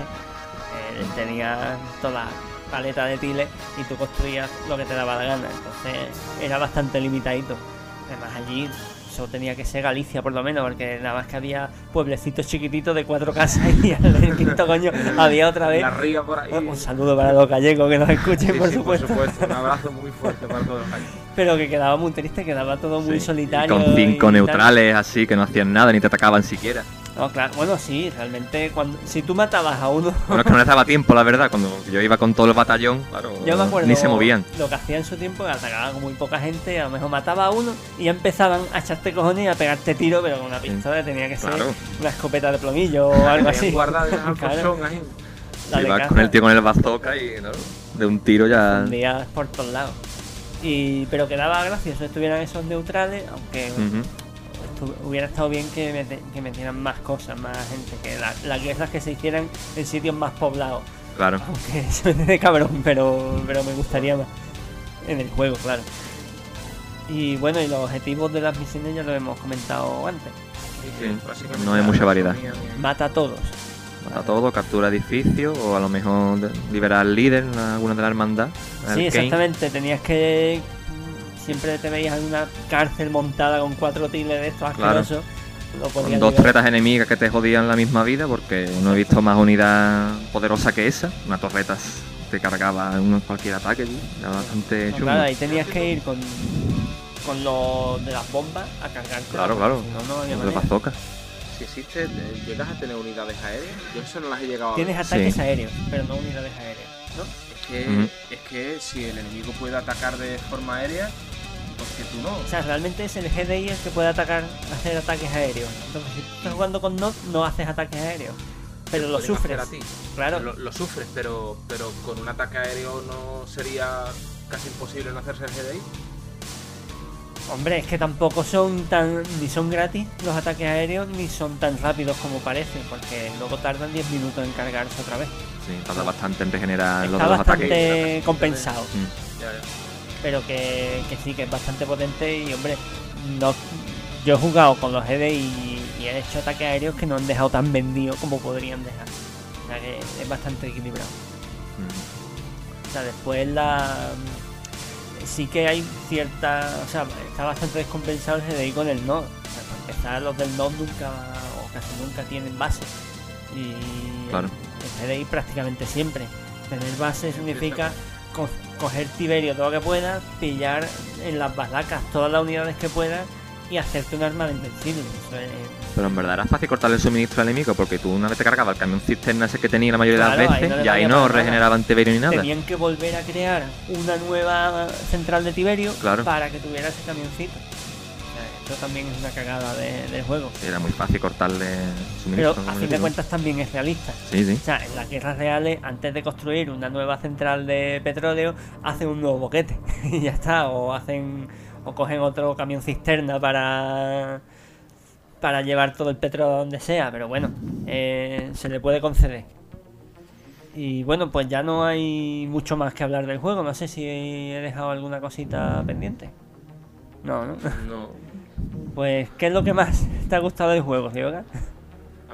tenías toda la paleta de tiles y tú construías lo que te daba la gana, entonces era bastante limitadito. Además allí eso tenía que ser Galicia por lo menos, porque nada más que había pueblecitos chiquititos de 4 casas y al quinto coño había otra vez. La ría por ahí. Un saludo para los gallegos que nos escuchen, Sí, por sí, supuesto. Un abrazo muy fuerte para todos los gallegos. Pero que quedaba muy triste, quedaba todo muy Sí. Y solitario. con 5 tal. neutrales así que no hacían nada ni te atacaban siquiera. No, claro, bueno, sí, realmente si tú matabas a uno, Bueno, es que no les daba tiempo, la verdad. Cuando yo iba con todo el batallón, claro, yo me acuerdo ni se movían. lo que hacía en su tiempo, que atacaban con muy poca gente, a lo mejor mataba a uno y ya empezaban a echarte cojones y a pegarte tiro, pero con una pistola tenía que ser Claro. una escopeta de plomillo o algo así. Guardada en el Claro. colchón ahí. La de Ibas caza, con el tío con el bazooka y ¿no? De un tiro ya. fundías por todos lados. Pero quedaba gracioso que estuvieran esos neutrales, aunque hubiera estado bien que metieran más cosas, más gente, que las guerras que se hicieran en sitios más poblados. Claro. Aunque suene de cabrón, pero me gustaría más en el juego, claro. Y bueno, y los objetivos de las misiones ya lo hemos comentado antes. Sí. Básicamente No hay mucha variedad. Mata a todos. Mata todo, captura edificios o a lo mejor liberar al líder en alguna de la hermandad. Sí, Arcane. exactamente. Tenías que... Siempre te veías en una cárcel montada con 4 tiles de estos Claro. asquerosos. Lo Con podías 2 liberar. torretas enemigas que te jodían la misma vida, porque no he visto más unidad poderosa que esa. Una torreta te cargaba en cualquier ataque, tío. Era bastante No, chungo. claro, ahí tenías que ir con los de las bombas a cargar. Claro, claro. Si no, no había Los de manera. bazooka. Si existe, ¿llegas a tener unidades aéreas? Yo eso no las he llegado a ver. Tienes ataques Sí. aéreos, pero no unidades aéreas, ¿no? Ujú. Es que si el enemigo puede atacar de forma aérea, ¿por qué tú no? O sea, realmente es el GDI el que puede hacer ataques aéreos. Entonces, si tú estás jugando con NOT, no haces ataques aéreos. Pero lo Pueden sufres. hacer a ti. Claro. Lo sufres, pero con un ataque aéreo no sería casi imposible no hacerse el GDI. Hombre, es que tampoco ni son gratis los ataques aéreos, ni son tan rápidos como parecen, porque luego tardan 10 minutos en cargarse otra vez. Sí, tarda bastante en regenerar los Está de los ataques. bastante compensado. Mm. Ya. Pero que sí, que es bastante potente y, hombre, no, yo he jugado con los GDI y he hecho ataques aéreos que no han dejado tan vendidos como podrían dejar. O sea que es bastante equilibrado. Mm. O sea, después sí que hay cierta... O sea, está bastante descompensado el GDI con el NOD. O sea, para empezar, los del NOD nunca o casi nunca tienen base. Y Claro. el GDI prácticamente siempre. Tener base significa coger Tiberio todo lo que puedas, pillar en las barracas todas las unidades que puedas y hacerte un arma de invencible. Eso es... Pero en verdad era fácil cortarle el suministro al enemigo, porque tú una vez te cargabas el camión cisterna ese que tenía la mayoría de Claro, las ahí veces, no le y ahí valía no para nada. regeneraban Tiberio ni nada. Tenían que volver a crear una nueva central de Tiberio Claro. para que tuviera ese camioncito. O sea, esto también es una cagada del juego. Era muy fácil cortarle el Pero suministro. a fin de cuentas también es realista. Sí, sí. O sea, en las guerras reales, antes de construir una nueva central de petróleo, hacen un nuevo boquete y ya está. O cogen otro camión cisterna para llevar todo el petróleo a donde sea. Pero bueno, se le puede conceder. Y bueno, pues ya no hay mucho más que hablar del juego. No sé si he dejado alguna cosita pendiente. No, ¿no? No. Pues, ¿qué es lo que más te ha gustado del juego, Ryoga? A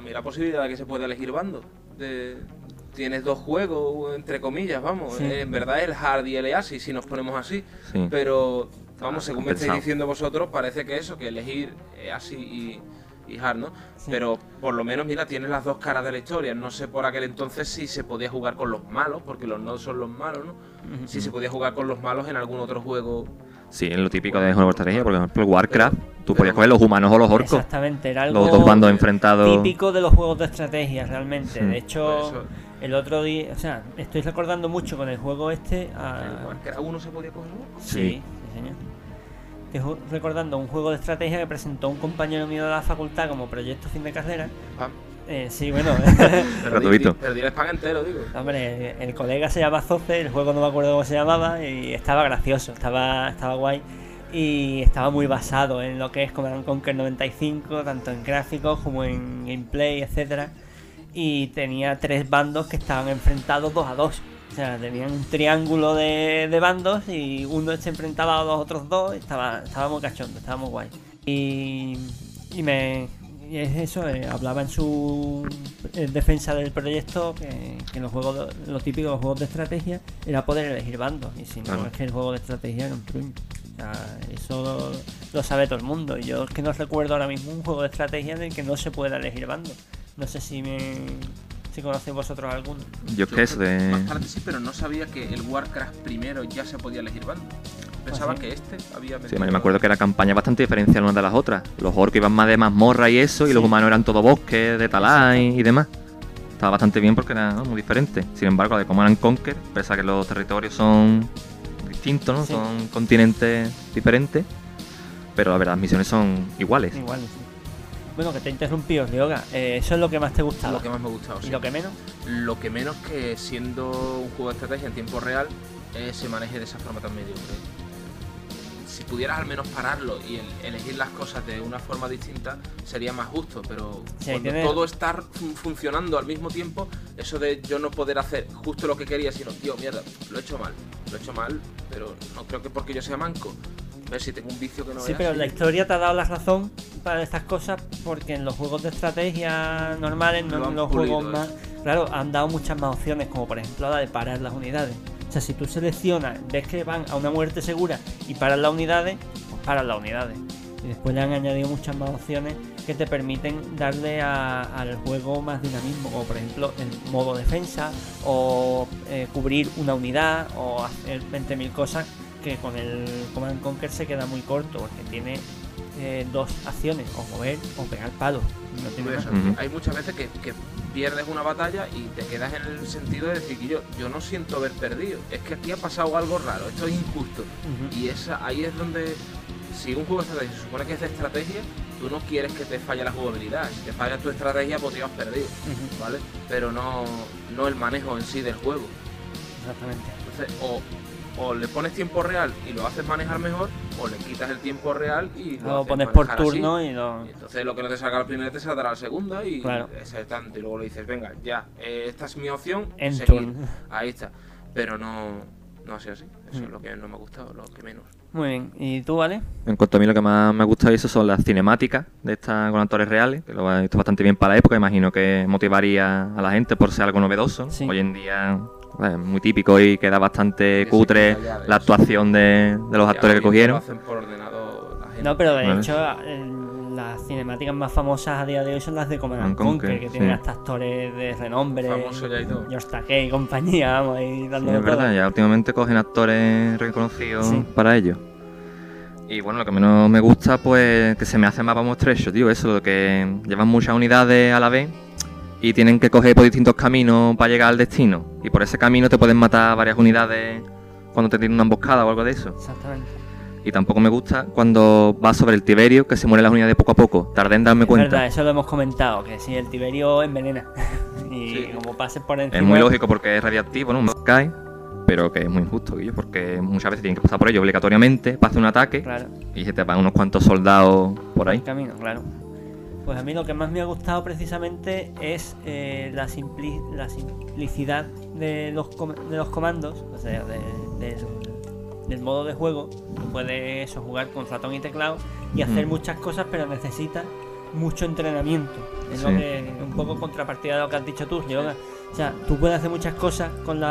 mí la posibilidad de que se pueda elegir bando. Tienes dos juegos, entre comillas, vamos. Sí. En verdad el hard y el easy, si nos ponemos así. Sí. Pero, vamos, según me estáis compensado. diciendo vosotros, parece que eso, que elegir easy y hard, ¿no? Sí. Pero por lo menos, mira, tienes las dos caras de la historia. No sé por aquel entonces si se podía jugar con los malos, porque los no son los malos, ¿no? Si se podía jugar con los malos en algún otro juego. Sí, es lo típico de juego de estrategia. Por ejemplo, el Warcraft, tú podías coger los humanos o los orcos. Exactamente, era algo Los dos bandos enfrentados. típico de los juegos de estrategia, realmente. Sí. De hecho, Por eso- el otro día, o sea, estoy recordando mucho con el juego este. El Warcraft 1 se podía coger. Sí, Sí. sí, señor. Estoy recordando un juego de estrategia que presentó un compañero mío de la facultad como proyecto fin de carrera. Pam. Sí, bueno. Gratuito. Pero el paga entero, digo. Hombre, el colega se llama Zoce, el juego no me acuerdo cómo se llamaba y estaba gracioso, estaba guay y estaba muy basado en lo que es Command & Conquer 95, tanto en gráficos como en gameplay, etcétera. Y tenía 3 bandos que estaban enfrentados 2 a 2. O sea, tenían un triángulo de bandos y uno se enfrentaba a los otros 2. Estaba muy cachondo, estaba muy guay. Y es eso, hablaba en su defensa del proyecto que los juegos, los típicos juegos de estrategia era poder elegir bandos. Y si no, Claro. es que el juego de estrategia era un truño. O sea, eso lo sabe todo el mundo. Y yo es que no recuerdo ahora mismo un juego de estrategia en el que no se pueda elegir bandos. No sé si conocéis vosotros alguno. Yo es que eso de. Más tarde sí, pero no sabía que el Warcraft primero ya se podía elegir bando. Pensaba ¿Ah, sí? que este había Sí, me acuerdo que la campaña bastante diferencial una de las otras. Los orcos iban más de mazmorra y eso, y Sí. los humanos eran todo bosque, de talai y demás. Estaba bastante bien porque era muy diferente. Sin embargo, la de Command & Conquer, pese a que los territorios son distintos, ¿no? Sí. Son continentes diferentes, pero la verdad, las misiones son iguales. Igual, sí. Bueno, que te he interrumpido, Ryoga. Eso es lo que más te gustaba. lo que más me ha gustado. ¿Y Sí. lo que menos? Lo que menos que siendo un juego de estrategia en tiempo real se maneje de esa forma tan mediocre. Si pudieras al menos pararlo y elegir las cosas de una forma distinta sería más justo, pero Sí, cuando tiene- todo está funcionando al mismo tiempo, eso de yo no poder hacer justo lo que quería, sino, tío, mierda, lo he hecho mal, pero no creo que porque yo sea manco. A ver si tengo un vicio que no Sí, veas, pero sí. la historia te ha dado la razón para estas cosas porque en los juegos de estrategia normales, no Lo en han los pulido, juegos más... Claro, han dado muchas más opciones, como por ejemplo la de parar las unidades. O sea, si tú seleccionas, ves que van a una muerte segura y paras las unidades, pues paras las unidades. Y después le han añadido muchas más opciones que te permiten darle al juego más dinamismo, como por ejemplo el modo defensa, o cubrir una unidad, o hacer 20.000 cosas que con el Command & Conquer se queda muy corto, porque tiene 2 acciones, o mover o pegar palos. No tiene Por más. eso, Ujú. hay muchas veces que pierdes una batalla y te quedas en el sentido de decir que yo no siento haber perdido. Es que aquí ha pasado algo raro, esto es injusto. Ujú. Y ahí es donde, si un juego de estrategia se supone que es de estrategia, tú no quieres que te falle la jugabilidad. Si te falla tu estrategia, pues te has perdido, Ujú. ¿vale? Pero no el manejo en sí del juego. Exactamente. Entonces, o le pones tiempo real y lo haces manejar mejor, o le quitas el tiempo real y lo Lo haces pones por manejar así. turno y lo... Y entonces lo que no te salga la primera te saldrá la segunda y Claro. ese es tanto. Y luego le dices, venga, ya, esta es mi opción, En seguir. turn. Ahí está. Pero no ha sido así. Eso es lo que no me ha gustado, lo que menos. Muy bien. ¿Y tú, vale? En cuanto a mí, lo que más me ha gustado eso son las cinemáticas de estas con actores reales, que lo he visto bastante bien para la época. Imagino que motivaría a la gente por ser algo novedoso. Sí. Hoy en día es muy típico y queda bastante Sí, cutre sí, ya de la eso. actuación de los actores Ya, que hoy en día cogieron. Lo hacen por ordenador la gente. No, pero de Vale. hecho las cinemáticas más famosas a día de hoy son las de Command & Conquer, Conquer, que sí. tienen hasta actores de renombre. Famoso ya y todo. George Takei y compañía, vamos ahí Sí, dándole es verdad, todo. ya últimamente cogen actores reconocidos Sí. para ello. Y bueno, lo que menos me gusta, pues, que se me hace mapa muy estrecho, tío. Eso, lo que llevan muchas unidades a la vez y tienen que coger por distintos caminos para llegar al destino. Y por ese camino te pueden matar varias unidades cuando te tienen una emboscada o algo de eso. Exactamente. Y tampoco me gusta cuando vas sobre el Tiberio, que se mueren las unidades poco a poco. Tardé en darme Es cuenta. verdad, eso lo hemos comentado, que si el Tiberio envenena. Y Sí. como pases por encima... Es muy lógico porque es radiactivo, ¿no? Me cae, pero que es muy injusto, Guillo, porque muchas veces tienen que pasar por ello obligatoriamente para hacer un ataque. Claro. Y se te van unos cuantos soldados por ahí. El camino, claro. Pues a mí lo que más me ha gustado precisamente es la simplicidad de los comandos, o sea, del modo de juego. Tú puedes jugar con ratón y teclado y hacer muchas cosas, pero necesitas mucho entrenamiento. Es lo Sí. que, un poco contrapartida de lo que has dicho tú, Ryoga. O sea, tú puedes hacer muchas cosas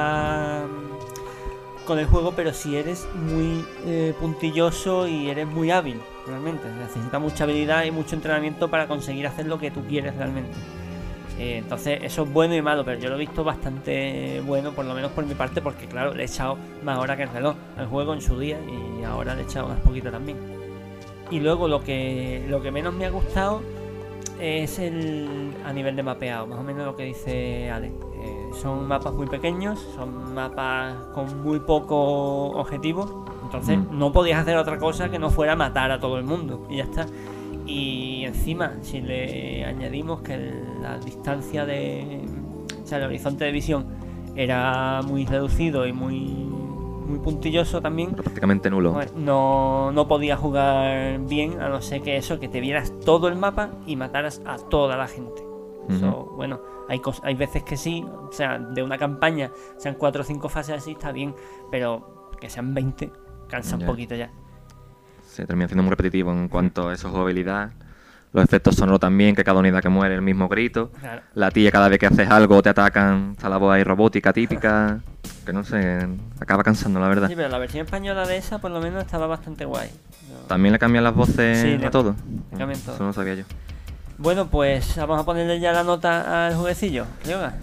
con el juego, pero si eres muy puntilloso y eres muy hábil, realmente. Necesita mucha habilidad y mucho entrenamiento para conseguir hacer lo que tú quieres realmente. Entonces eso es bueno y malo, pero yo lo he visto bastante bueno, por lo menos por mi parte, porque claro, le he echado más horas que el reloj al juego en su día y ahora le he echado unas poquitas también. Y luego lo que menos me ha gustado es a nivel de mapeado, más o menos lo que dice Ale. Son mapas muy pequeños, son mapas con muy poco objetivo, entonces no podías hacer otra cosa que no fuera matar a todo el mundo y ya está. Y encima, si le añadimos que la distancia o sea, el horizonte de visión era muy reducido y muy puntilloso también, Pero prácticamente nulo. pues no podías jugar bien, a no ser que te vieras todo el mapa y mataras a toda la gente. Eso, bueno, hay veces que sí, o sea, de una campaña sean 4 o 5 fases así, está bien, pero que sean 20, cansa un Ya. poquito ya. Se termina siendo muy repetitivo en cuanto a esa jugabilidad. Los efectos sonoros también, que cada unidad que muere el mismo grito. Claro. La tía cada vez que haces algo o te atacan, está la voz ahí robótica típica. Que no sé, acaba cansando la verdad. Sí, pero la versión española de esa por lo menos estaba bastante guay. También le cambian las voces Sí, a todo. le cambian todo. Eso no sabía yo. Bueno, pues vamos a ponerle ya la nota al jueguecillo. Yoga.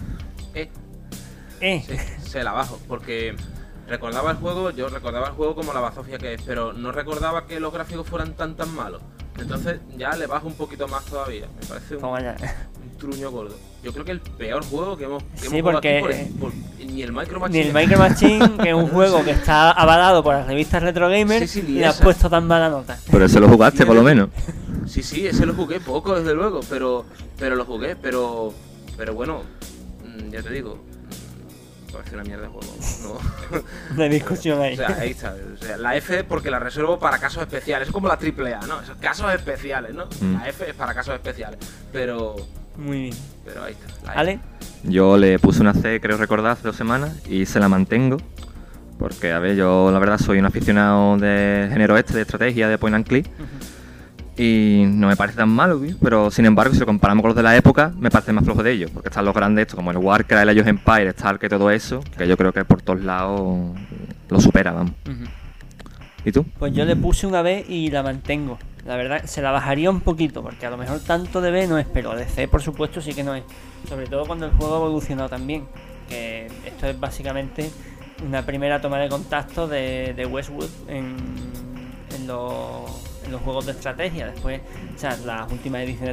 Sí, se la bajo, porque yo recordaba el juego como la bazofia que es, pero no recordaba que los gráficos fueran tan malos. Entonces ya le bajo un poquito más todavía. Me parece Toma ya. un truño gordo. Yo creo que el peor juego que hemos Sí, jugado porque, aquí ni el Micro Ni Machine. el Micro Machine, que es un juego que está avalado por las revistas Retro Gamer, Sí, ni le has esa. puesto tan mala nota. Pero eso lo jugaste por lo menos. Sí, ese lo jugué poco, desde luego, pero lo jugué, pero bueno, ya te digo, parece una mierda de juego. No. De discusión ahí. O sea, ahí está. O sea, la F porque la reservo para casos especiales. Es como la AAA, ¿no? Esos casos especiales, ¿no? La F es para casos especiales. Pero Muy bien. ahí está. La F. ¿Ale? Yo le puse una C, creo recordar, hace 2 semanas y se la mantengo. Porque, a ver, yo la verdad soy un aficionado de género de estrategia, de point and click. Y no me parece tan malo, tío, pero sin embargo, si lo comparamos con los de la época, me parece más flojo de ellos. Porque están los grandes estos, como el Warcraft, el Age of Empires, Stark y todo eso, que yo creo que por todos lados lo supera, vamos. ¿Y tú? Pues yo le puse una B y la mantengo. La verdad, se la bajaría un poquito, porque a lo mejor tanto de B no es, pero de C, por supuesto, sí que no es. Sobre todo cuando el juego ha evolucionado también. Que esto es básicamente una primera toma de contacto de Westwood en los juegos de estrategia. Después, o sea, las últimas ediciones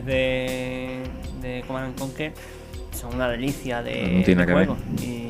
de Command & Conquer son una delicia de No tiene que ver. juego.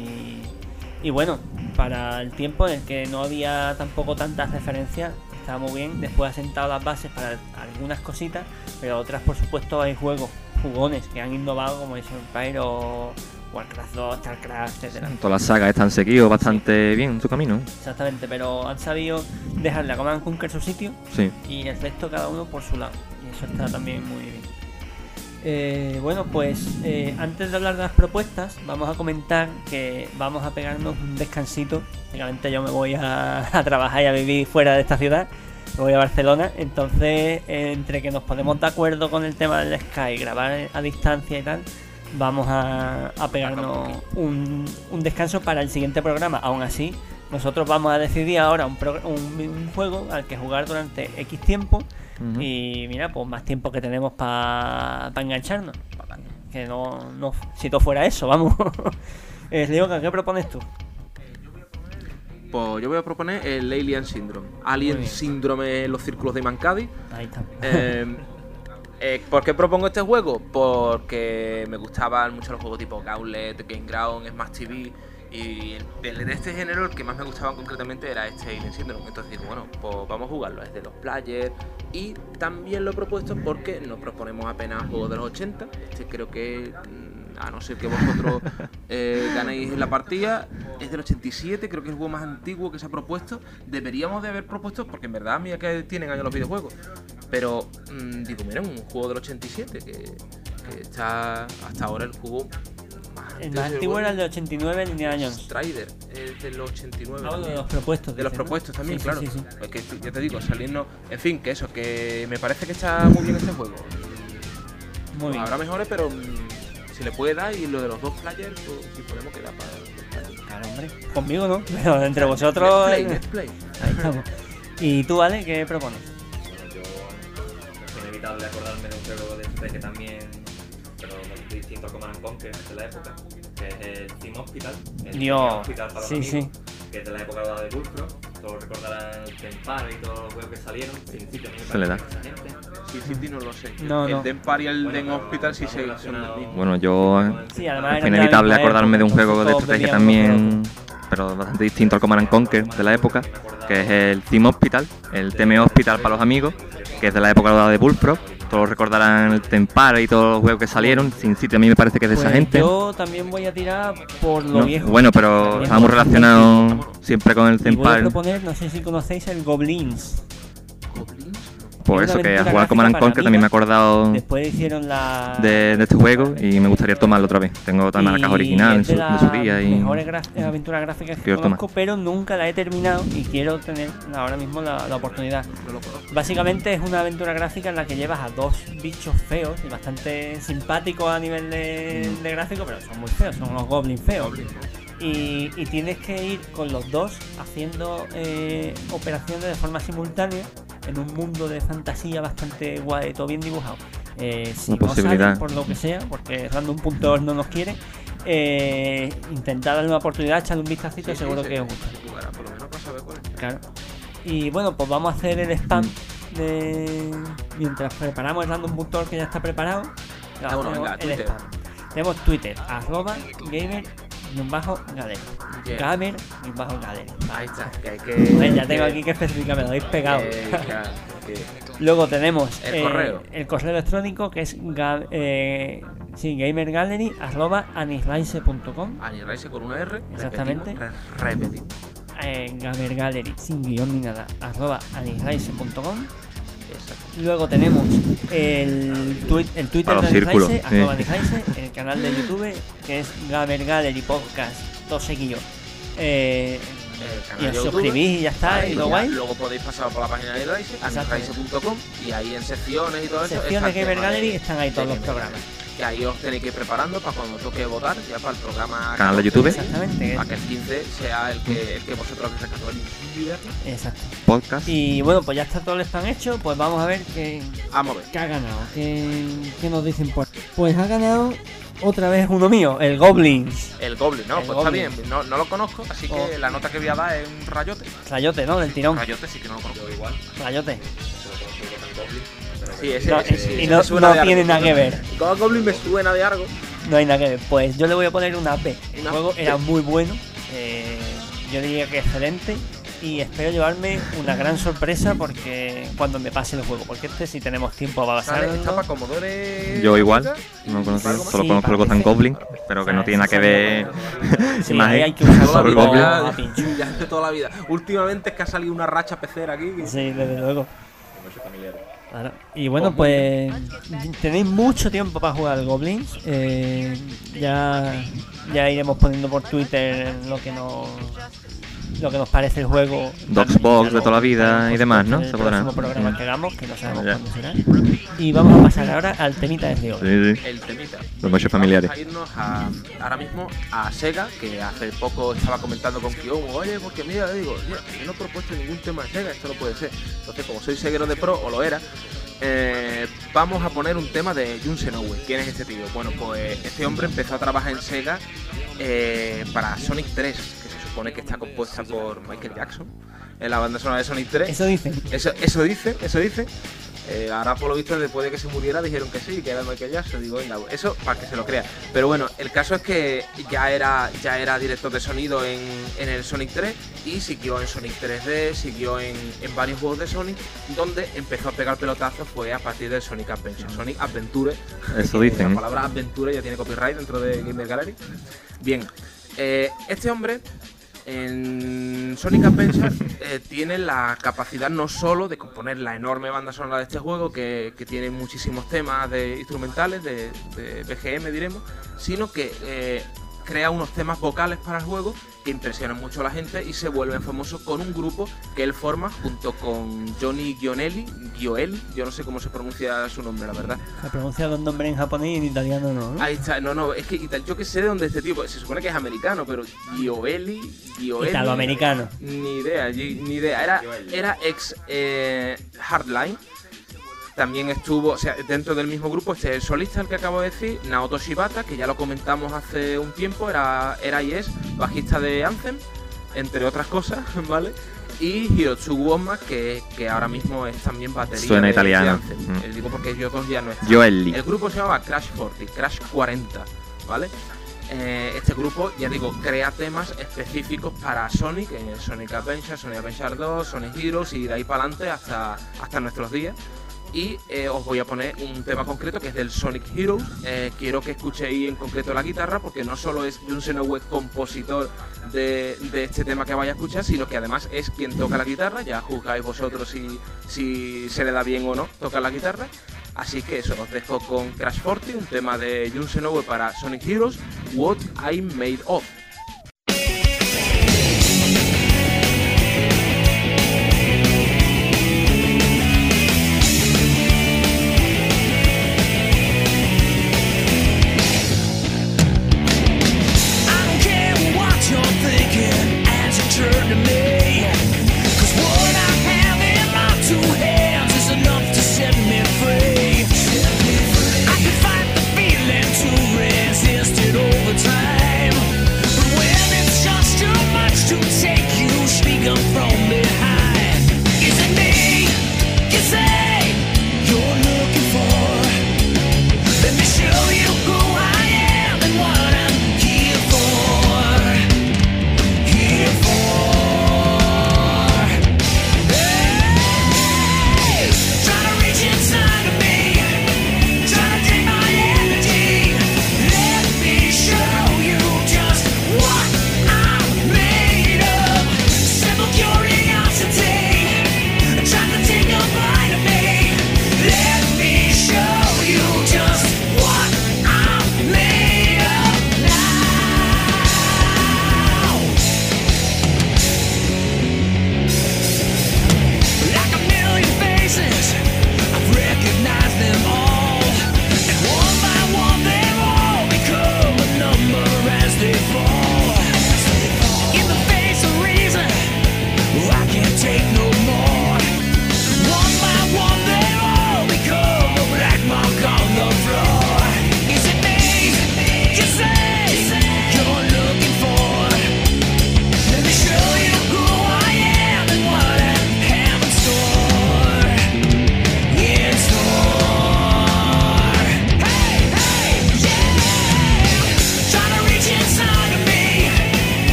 Y bueno, para el tiempo en el que no había tampoco tantas referencias, estaba muy bien. Después ha sentado las bases para algunas cositas, pero otras, por supuesto, hay jugones que han innovado, como Age of Empires o Warcraft 2, Starcraft, etcétera. Todas las sagas están seguido bastante bien en su camino. Exactamente, pero han sabido dejarle a Command & Conquer su sitio Sí. y el resto cada uno por su lado. Y eso está también muy bien. Bueno, pues antes de hablar de las propuestas, vamos a comentar que vamos a pegarnos un descansito. Básicamente yo me voy a trabajar y a vivir fuera de esta ciudad. Me voy a Barcelona, entonces entre que nos ponemos de acuerdo con el tema del Sky, grabar a distancia y tal, vamos a pegarnos un descanso para el siguiente programa. Aún así, nosotros vamos a decidir ahora un juego al que jugar durante X tiempo. Y mira, pues más tiempo que tenemos para engancharnos. Que no, si todo fuera eso, vamos. Ryoga, ¿qué propones tú? Pues yo voy a proponer el Alien Syndrome. Muy Alien bien. Syndrome en los círculos de Mancadi. Ahí está. ¿Por qué propongo este juego? Porque me gustaban mucho los juegos tipo Gauntlet, Game Ground, Smash TV. Y de este género el que más me gustaba concretamente era este Alien Syndrome. Entonces digo, bueno, pues vamos a jugarlo, es de los players. Y también lo he propuesto porque nos proponemos apenas juegos de los 80. Este creo que, a no ser que vosotros ganéis la partida, es del 87, creo que es el juego más antiguo que se ha propuesto. Deberíamos de haber propuesto, porque en verdad mira que tienen años los videojuegos. Pero digo, mira, un juego del 87 que está hasta ahora el juego más El más antiguo era el de 89, el Indiana Jones. Strider, es del 89. Ah, de los propuestos. De los dices, ¿no? propuestos también, Sí, claro. sí, sí. Es que ya te digo, saliendo. En fin, que eso, que me parece que está muy bien este juego. Muy bien. Habrá mejores, pero si le puede dar, y lo de los dos players, pues, si podemos quedar para... Claro, hombre. Conmigo no, pero entre vosotros. Let's play. Ahí estamos. ¿Y tú, Ale, qué propones? Bueno, yo es inevitable acordarme de un juego de este que también, pero muy distinto a Command & Conquer de la época, que es el Team Hospital. El Dios, Team Hospital para los sí, amigos, que es de la época de Bullfrog. Todos recordarán el Tempar y todos los juegos que salieron. Sin sitio, a mí me Se le da. parece que esa gente. Sí, City no lo sé. No, no. El Dempar y el Bueno, Den pero Hospital sí estamos son del relacionados. mismo. Bueno, yo Sí, además fue eran de la inevitable misma acordarme de un época, juego de entonces 3D que todos bebíamos también, pero bastante distinto al Command & Conquer de la época, que es el Team Hospital, el TM Hospital para los amigos, que es de la época de Bullfrog. Todos recordarán el Tempar y todos los juegos que salieron. Sin sitio a mí me parece que es de esa Pues gente. yo también voy a tirar por lo No, viejo. bueno, pero Viejo, estamos relacionados siempre con el Y voy a Tempar. proponer, no sé si conocéis el Goblins. Goblins. Por es eso una que a aventura jugar Command & gráfica Conquer para también me he Amiga. acordado Después hicieron la... de este juego y me gustaría tomarlo otra vez. Tengo también la caja original es de de su día y mejores aventuras gráficas que Quiero tomar. conozco, pero nunca la he terminado y quiero tener ahora mismo la oportunidad. No lo conozco. Básicamente es una aventura gráfica en la que llevas a dos bichos feos y bastante simpáticos a nivel de gráfico, pero son muy feos, son unos goblins feos. Goblins, ¿no? Y tienes que ir con los dos haciendo operaciones de forma simultánea en un mundo de fantasía bastante guay, todo bien dibujado. Si no posibilidad. salen, por lo que sea, porque Random.org no nos quiere, intentad darle una oportunidad, echarle un vistacito, Sí, seguro sí, que sí. os gusta. Jugará, por lo menos para saber cuál es. Claro. Y bueno, pues vamos a hacer el spam de... mientras preparamos el Random.org, que ya está preparado. Bueno, hacemos venga, el Twitter. spam. Tenemos Twitter, @gamer_gallery. Bien. Gamer_gallery. Ahí está. Que hay que... Ya tengo aquí que especificar, me lo habéis pegado. Claro, que- Luego tenemos El correo. el correo electrónico, que es gamergallery@anisrice.com. Anirraise con una R. Exactamente. Repetimos. Gamergallery sin guión ni nada @anisrice.com. Exacto. Luego tenemos el Twitter Para los de círculos, Anisrice, sí. @Anisrice, el canal de YouTube, que es Gamer Gallery Podcast, todo seguido. Y os suscribís y ya está, Vale, y lo ya, guay. luego podéis pasar por la página de Raise, Exactamente. anirraise.com, y ahí en secciones y todo eso. Secciones está el Gamer tema Gallery, de- están ahí todos de los Gamer programas. Gallery. Y ahí os tenéis que ir preparando para cuando toque votar, ya para el programa. Canal de 14, YouTube. Exactamente. Para que el 15 sea el que vosotros habéis sacado el líder. Exacto. podcast. Y bueno, pues ya está todo el spam hecho, pues vamos a ver qué Vamos a ver. ha ganado, qué nos dicen por... Pues ha ganado otra vez uno mío, el Goblins. El Goblin, no, El pues Goblin. está bien. No lo conozco, así que Oh. la nota que voy a dar es un rayote. Rayote, ¿no? Del tirón. Rayote sí que no lo conozco. Igual, Rayote. Sí, ese, No, ese sí. y ese no, me suena no de algo. tiene nada que ver. Goblin me suena de algo. No hay nada que ver. Pues yo le voy a poner una B. El Una juego B. era muy bueno. Yo diría que excelente. Y espero llevarme una gran sorpresa porque cuando me pase el juego. Porque si tenemos tiempo para Sale, está pasarlo. para Commodore. Yo igual, Amiga. no conozco, ¿Algo más? solo Sí, conozco el para Gotham PC. Goblin, pero que no tiene nada que ver. Sí, imagen. ahí hay que usar Toda la Sobre vida, Goblin. a pincho. ya de toda la vida. Últimamente es que ha salido una racha pecera aquí. Sí, desde luego. Claro. Y bueno, pues tenéis mucho tiempo para jugar al Goblins. Ya iremos poniendo por Twitter lo que nos parece el juego. Doxbox de toda la vida y demás, ¿no? El Se podrá. próximo programa que hagamos, que no sabemos Ya. cuándo será. Y vamos a pasar ahora al temita de hoy. Sí, sí. El temita. Los muchos familiares. Vamos a irnos ahora mismo a Sega, que hace poco estaba comentando con Kiomo. Oye, porque mira, digo, oye, yo no he propuesto ningún tema de Sega, esto no puede ser. Entonces, como soy seguero de pro, o lo era, vamos a poner un tema de Jun Senoue. ¿Quién es este tío? Bueno, pues este hombre empezó a trabajar en Sega para Sonic 3, que se supone que está compuesta por Michael Jackson, en la banda sonora de Sonic 3. Eso dicen. Eso dice. Ahora, por lo visto, después de que se muriera, dijeron que sí, que era Michael Jackson. Digo, venga, eso para que se lo crea. Pero bueno, el caso es que ya era director de sonido en el Sonic 3 y siguió en Sonic 3D, siguió en varios juegos de Sonic, donde empezó a pegar pelotazos fue a partir del Sonic Adventure. Sonic Adventure. Eso dicen. La palabra Adventure ya tiene copyright dentro de Gamer Gallery. Bien, este hombre en Sonic Adventure tiene la capacidad no solo de componer la enorme banda sonora de este juego, que tiene muchísimos temas de instrumentales, de BGM diremos, sino que crea unos temas vocales para el juego que impresionan mucho a la gente y se vuelven famosos con un grupo que él forma junto con Johnny Gioeli, yo no sé cómo se pronuncia su nombre, la verdad. Se pronuncia dos nombres en japonés y en italiano no, ¿no? Ahí está, no, es que yo que sé de dónde es este tipo, se supone que es americano, pero Gioeli. Italoamericano. Ni idea. Era ex Hardline. También estuvo, o sea, dentro del mismo grupo, el solista, el que acabo de decir, Naoto Shibata, que ya lo comentamos hace un tiempo, era y es bajista de Anthem, entre otras cosas, ¿vale? Y Hirotsugu Onma, que ahora mismo es también batería. Suena de italiano. Anthem. Digo porque ellos dos ya no están. Joelli. El grupo se llamaba Crash 40, ¿vale? Este grupo, ya digo, crea temas específicos para Sonic, Sonic Adventure, Sonic Adventure 2, Sonic Heroes y de ahí para adelante hasta nuestros días. Y os voy a poner un tema concreto que es del Sonic Heroes. Quiero que escuchéis en concreto la guitarra, porque no solo es Jun Inoue compositor de este tema que vais a escuchar, sino que además es quien toca la guitarra. Ya juzgáis vosotros si se le da bien o no tocar la guitarra. Así que eso, os dejo con Crash 40, un tema de Jun Inoue para Sonic Heroes, What I'm Made Of. Turn to me, 'cause what I have in my two hands is enough to set me free. I can fight the feeling to resist it over time.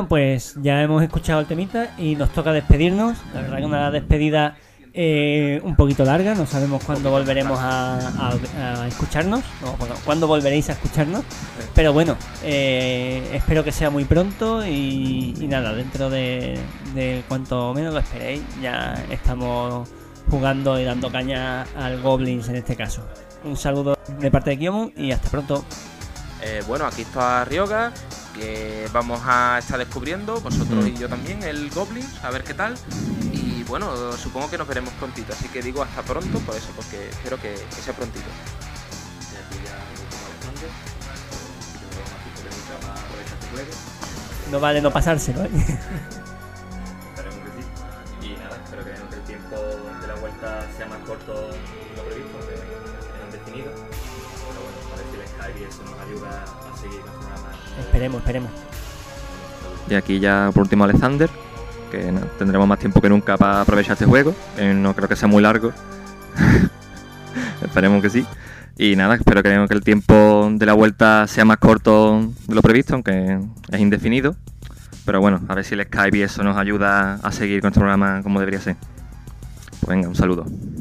pues ya hemos escuchado el temita y nos toca despedirnos. La verdad que una despedida un poquito larga, no sabemos cuándo volveremos a escucharnos, no, bueno, cuándo volveréis a escucharnos, pero bueno, espero que sea muy pronto y nada, dentro de cuanto menos lo esperéis, ya estamos jugando y dando caña al Goblins en este caso. Un saludo de parte de Kiyomu y hasta pronto. Bueno, aquí está Ryoga, que vamos a estar descubriendo, vosotros y yo también, el Goblins, a ver qué tal. Y bueno, supongo que nos veremos prontito, así que digo hasta pronto, por eso, porque espero que sea prontito. No vale no pasárselo, ¿eh? Esperemos que sí. Y nada, espero que el tiempo de la vuelta sea más corto de lo previsto, que es indefinido. Pero bueno, a ver si el Skype y eso nos ayuda a seguir con el programa. Esperemos. Y aquí ya por último Alexander, que nada, tendremos más tiempo que nunca para aprovechar este juego. No creo que sea muy largo. Esperemos que sí. Y nada, espero que el tiempo de la vuelta sea más corto de lo previsto, aunque es indefinido. Pero bueno, a ver si el Skype y eso nos ayuda a seguir con este programa como debería ser. Pues venga, un saludo.